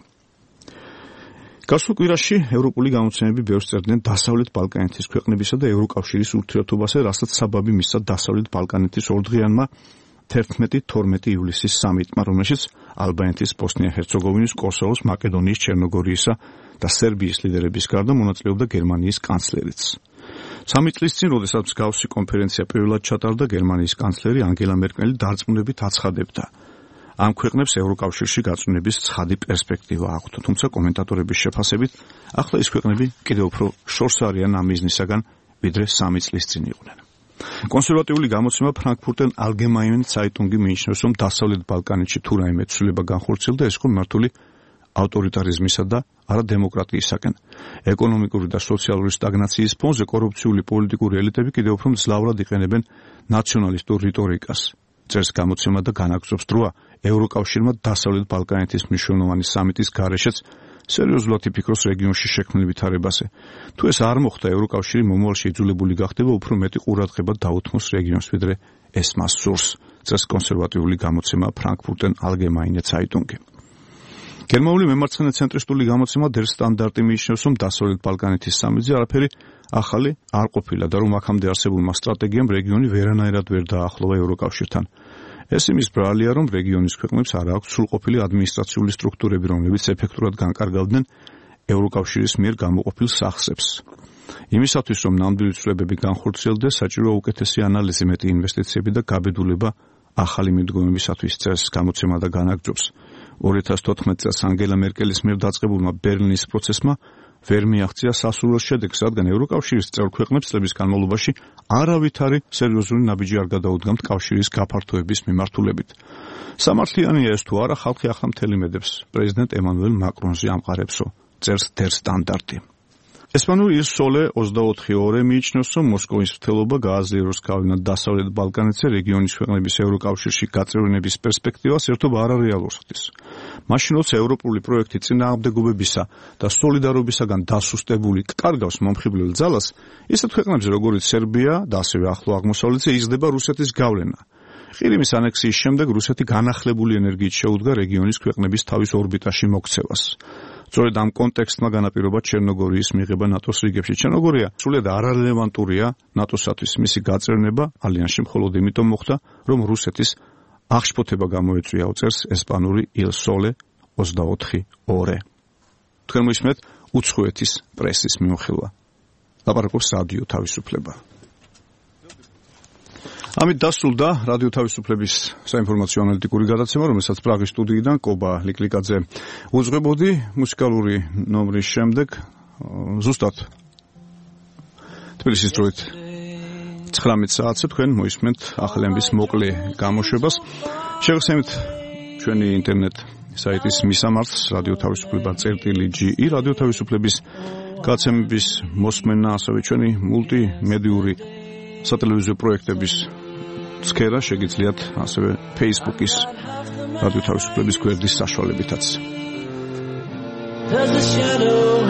S2: გასულ კვირაში ევროპული გამოცემები ბევრს წერდნენ დასავლეთ ბალკანეთის ქვეყნებისა და ევროკავშირის ურთიერთობაზე, რასაც საბაბი მისცა დასავლეთ ბალკანეთის ორდღიანმა თერთმეტი თორმეტი ივლისის სამიტმა, რომელშიც ალბანეთის, ბოსნია-ჰერცეგოვინის, კოსოვოს, მაკედონიის, ჩერნოგორიისა და სერბიის ლიდერების გარდა მონაწილეობდა გერმანიის კანცლერიც. სამი წლის წინ, როდესაც მსგავსი კონფერენცია პირველად ჩატარდა, გერმანიის კანცლერი ანგელა მერკელი დარწმუნებით აცხადებდა, ამ ქვეყნებს ევროკავშირში გაწვენების ცხადი პერსპექტივა აქვთ, თუმცა კომენტატორების შეფასებით, ახლა ეს ქვეყნები კიდევ უფრო შორს არიან ამ მიზნისაგან, ვიდრე სამი წლის წინ იყვნენ. კონსერვატიული გამოცემა ფრანკფურტენ ალგემაიენ ცაიტუნგი მიიჩნევს, რომ დასავლეთ ბალკანეთში თუ რაიმე ცვლილება განხორციელდა, ეს იყო მართული ავტორიტარიზმისა და არა დემოკრატიისაკენ. ეკონომიკური და სოციალური სტაგნაციის ფონზე კორუფციული პოლიტიკური ელიტები კიდევ უფრო მძლავრად იყენებენ ნაციონალისტურ რიტორიკას. წერს გამოცემა და განაგრძობს დროა ევროკავშირმა დასავლეთ ბალკანეთის მნიშვნელოვანი სამიტის გარეშეც სერიოზულად იფიქროს რეგიონში შექმნილ ვითარებაზე. თუ ეს არ მოხდა, ევროკავშირი მომავალში იძულებული გახდება უფრო მეტი ყურადღება დაუთმოს რეგიონს, ვიდრე ეს მას სურს, წერს კონსერვატიული გამოცემა ფრანკფურტენ ალგემაინე ცაიტუნგი. გერმანული მემარცხენე ცენტრისტული გამოცემა Der Standard მიიჩნევს, რომ დასავლეთ ბალკანეთის სამიტზე არაფერი ახალი არ ყოფილა და რომ აქამდე არსებულმა სტრატეგიამ რეგიონი ვერანაირად ვერ დაახლოვა ევროკავშირთან. ეს იმის ბრალია, რომ რეგიონის ქვეყნებს არ აქვს სრულყოფილი ადმინისტრაციული სტრუქტურები, რომლებიც ეფექტურად განკარგავდნენ ევროკავშირის მიერ გამოყოფილ სახსებს. იმისათვის, რომ ნამდვილი ცვლილებები განხორციელდეს, საჭიროა უკეთესი ანალიზი, მეტი ინვესტიციები და გაბედულება ახალი მიდგომებისათვის, წერს გამოცემა და განაგრძობს. ორი ათას თოთხმეტი წელს ანგელა მერკელის მიერ დაწყებულმა ბერლინის პროცესმა ვერ მიაღწია სასურველ შედეგს, რადგან ევროკავშირის წევრ ქვეყნებს წლების განმავლობაში არავითარი სერიოზული ნაბიჯი არ გადაუდგამთ კავშირის გაფართოების მიმართულებით. სამართლიანია ეს თუ არა, ხალხი ახლა მთელი მედებს პრეზიდენტ ემანუელ მაკრონზე ამყარებსო, წერს Der Standard. ესპანური Il Sole ოცდაოთხი ორი მიიჩნევს, რომ მოსკოვის მცდელობა გააძლიეროს გავლენა დასავლეთ ბალკანეთზე რეგიონის ქვეყნების ევროკავშირში გაწევრიანების პერსპექტივას ერთობა არარეალურს ხდის. მაშინ როცა ევროპული პროექტი წინააღმდეგობებისა და სოლიდარობისაგან დასუსტებული კარგავს მომხიბლელ ძალას, ისეთ ქვეყნებზე როგორიც სერბია და ასევე ახლო აღმოსავლეთზე იზრდება რუსეთის გავლენა. ყირიმის ანექსიის შემდეგ რუსეთი განახლებული ენერგიით შეუდგა რეგიონის ქვეყნების თავის ორბიტაში მოქცევას. სწორედ ამ კონტექსტმა განაპირობა ჩერნოგორიის მიღება ნატოს რიგებში. ჩერნოგორია სულად არარელევანტურია ნატოსათვის. მისი გაწევრიანება ალიანსში მხოლოდ იმიტომ მოხდა, რომ რუსეთის აღშფოთება გამოეწვია, წერს ესპანური Il Sole ოცდაოთხი ორი. თქვენ მოისმენთ უცხოეთის პრესის მიმოხილვა. ლაპარაკობს რადიო თავისუფლება. ამით დასრულდა რადიო თავისუფლების საინფორმაციო ანალიტიკური გადაცემა, რომელსაც პრაღის სტუდიიდან კობა ლიკლიკაძე უძღვებოდი. მუსიკალური ნომრის შემდეგ ზუსტად თბილისის დროით ცხრამეტ საათზე თქვენ მოისმენთ ახალების მოკლე გამოშვებას. შეგახსენებთ ჩვენი ინტერნეტ საიტის მისამართს რადიო თავისუფლება წერტილი ჯი ი, რადიო თავისუფლების გაცემების მოსმენა, ასევე ჩვენი მულტიმედიური სატელევიზიო პროექტების სქერა შეგიძლიათ ასევე Facebook-ის რადიო თავისუფლების გვერდის საშუალებითაც.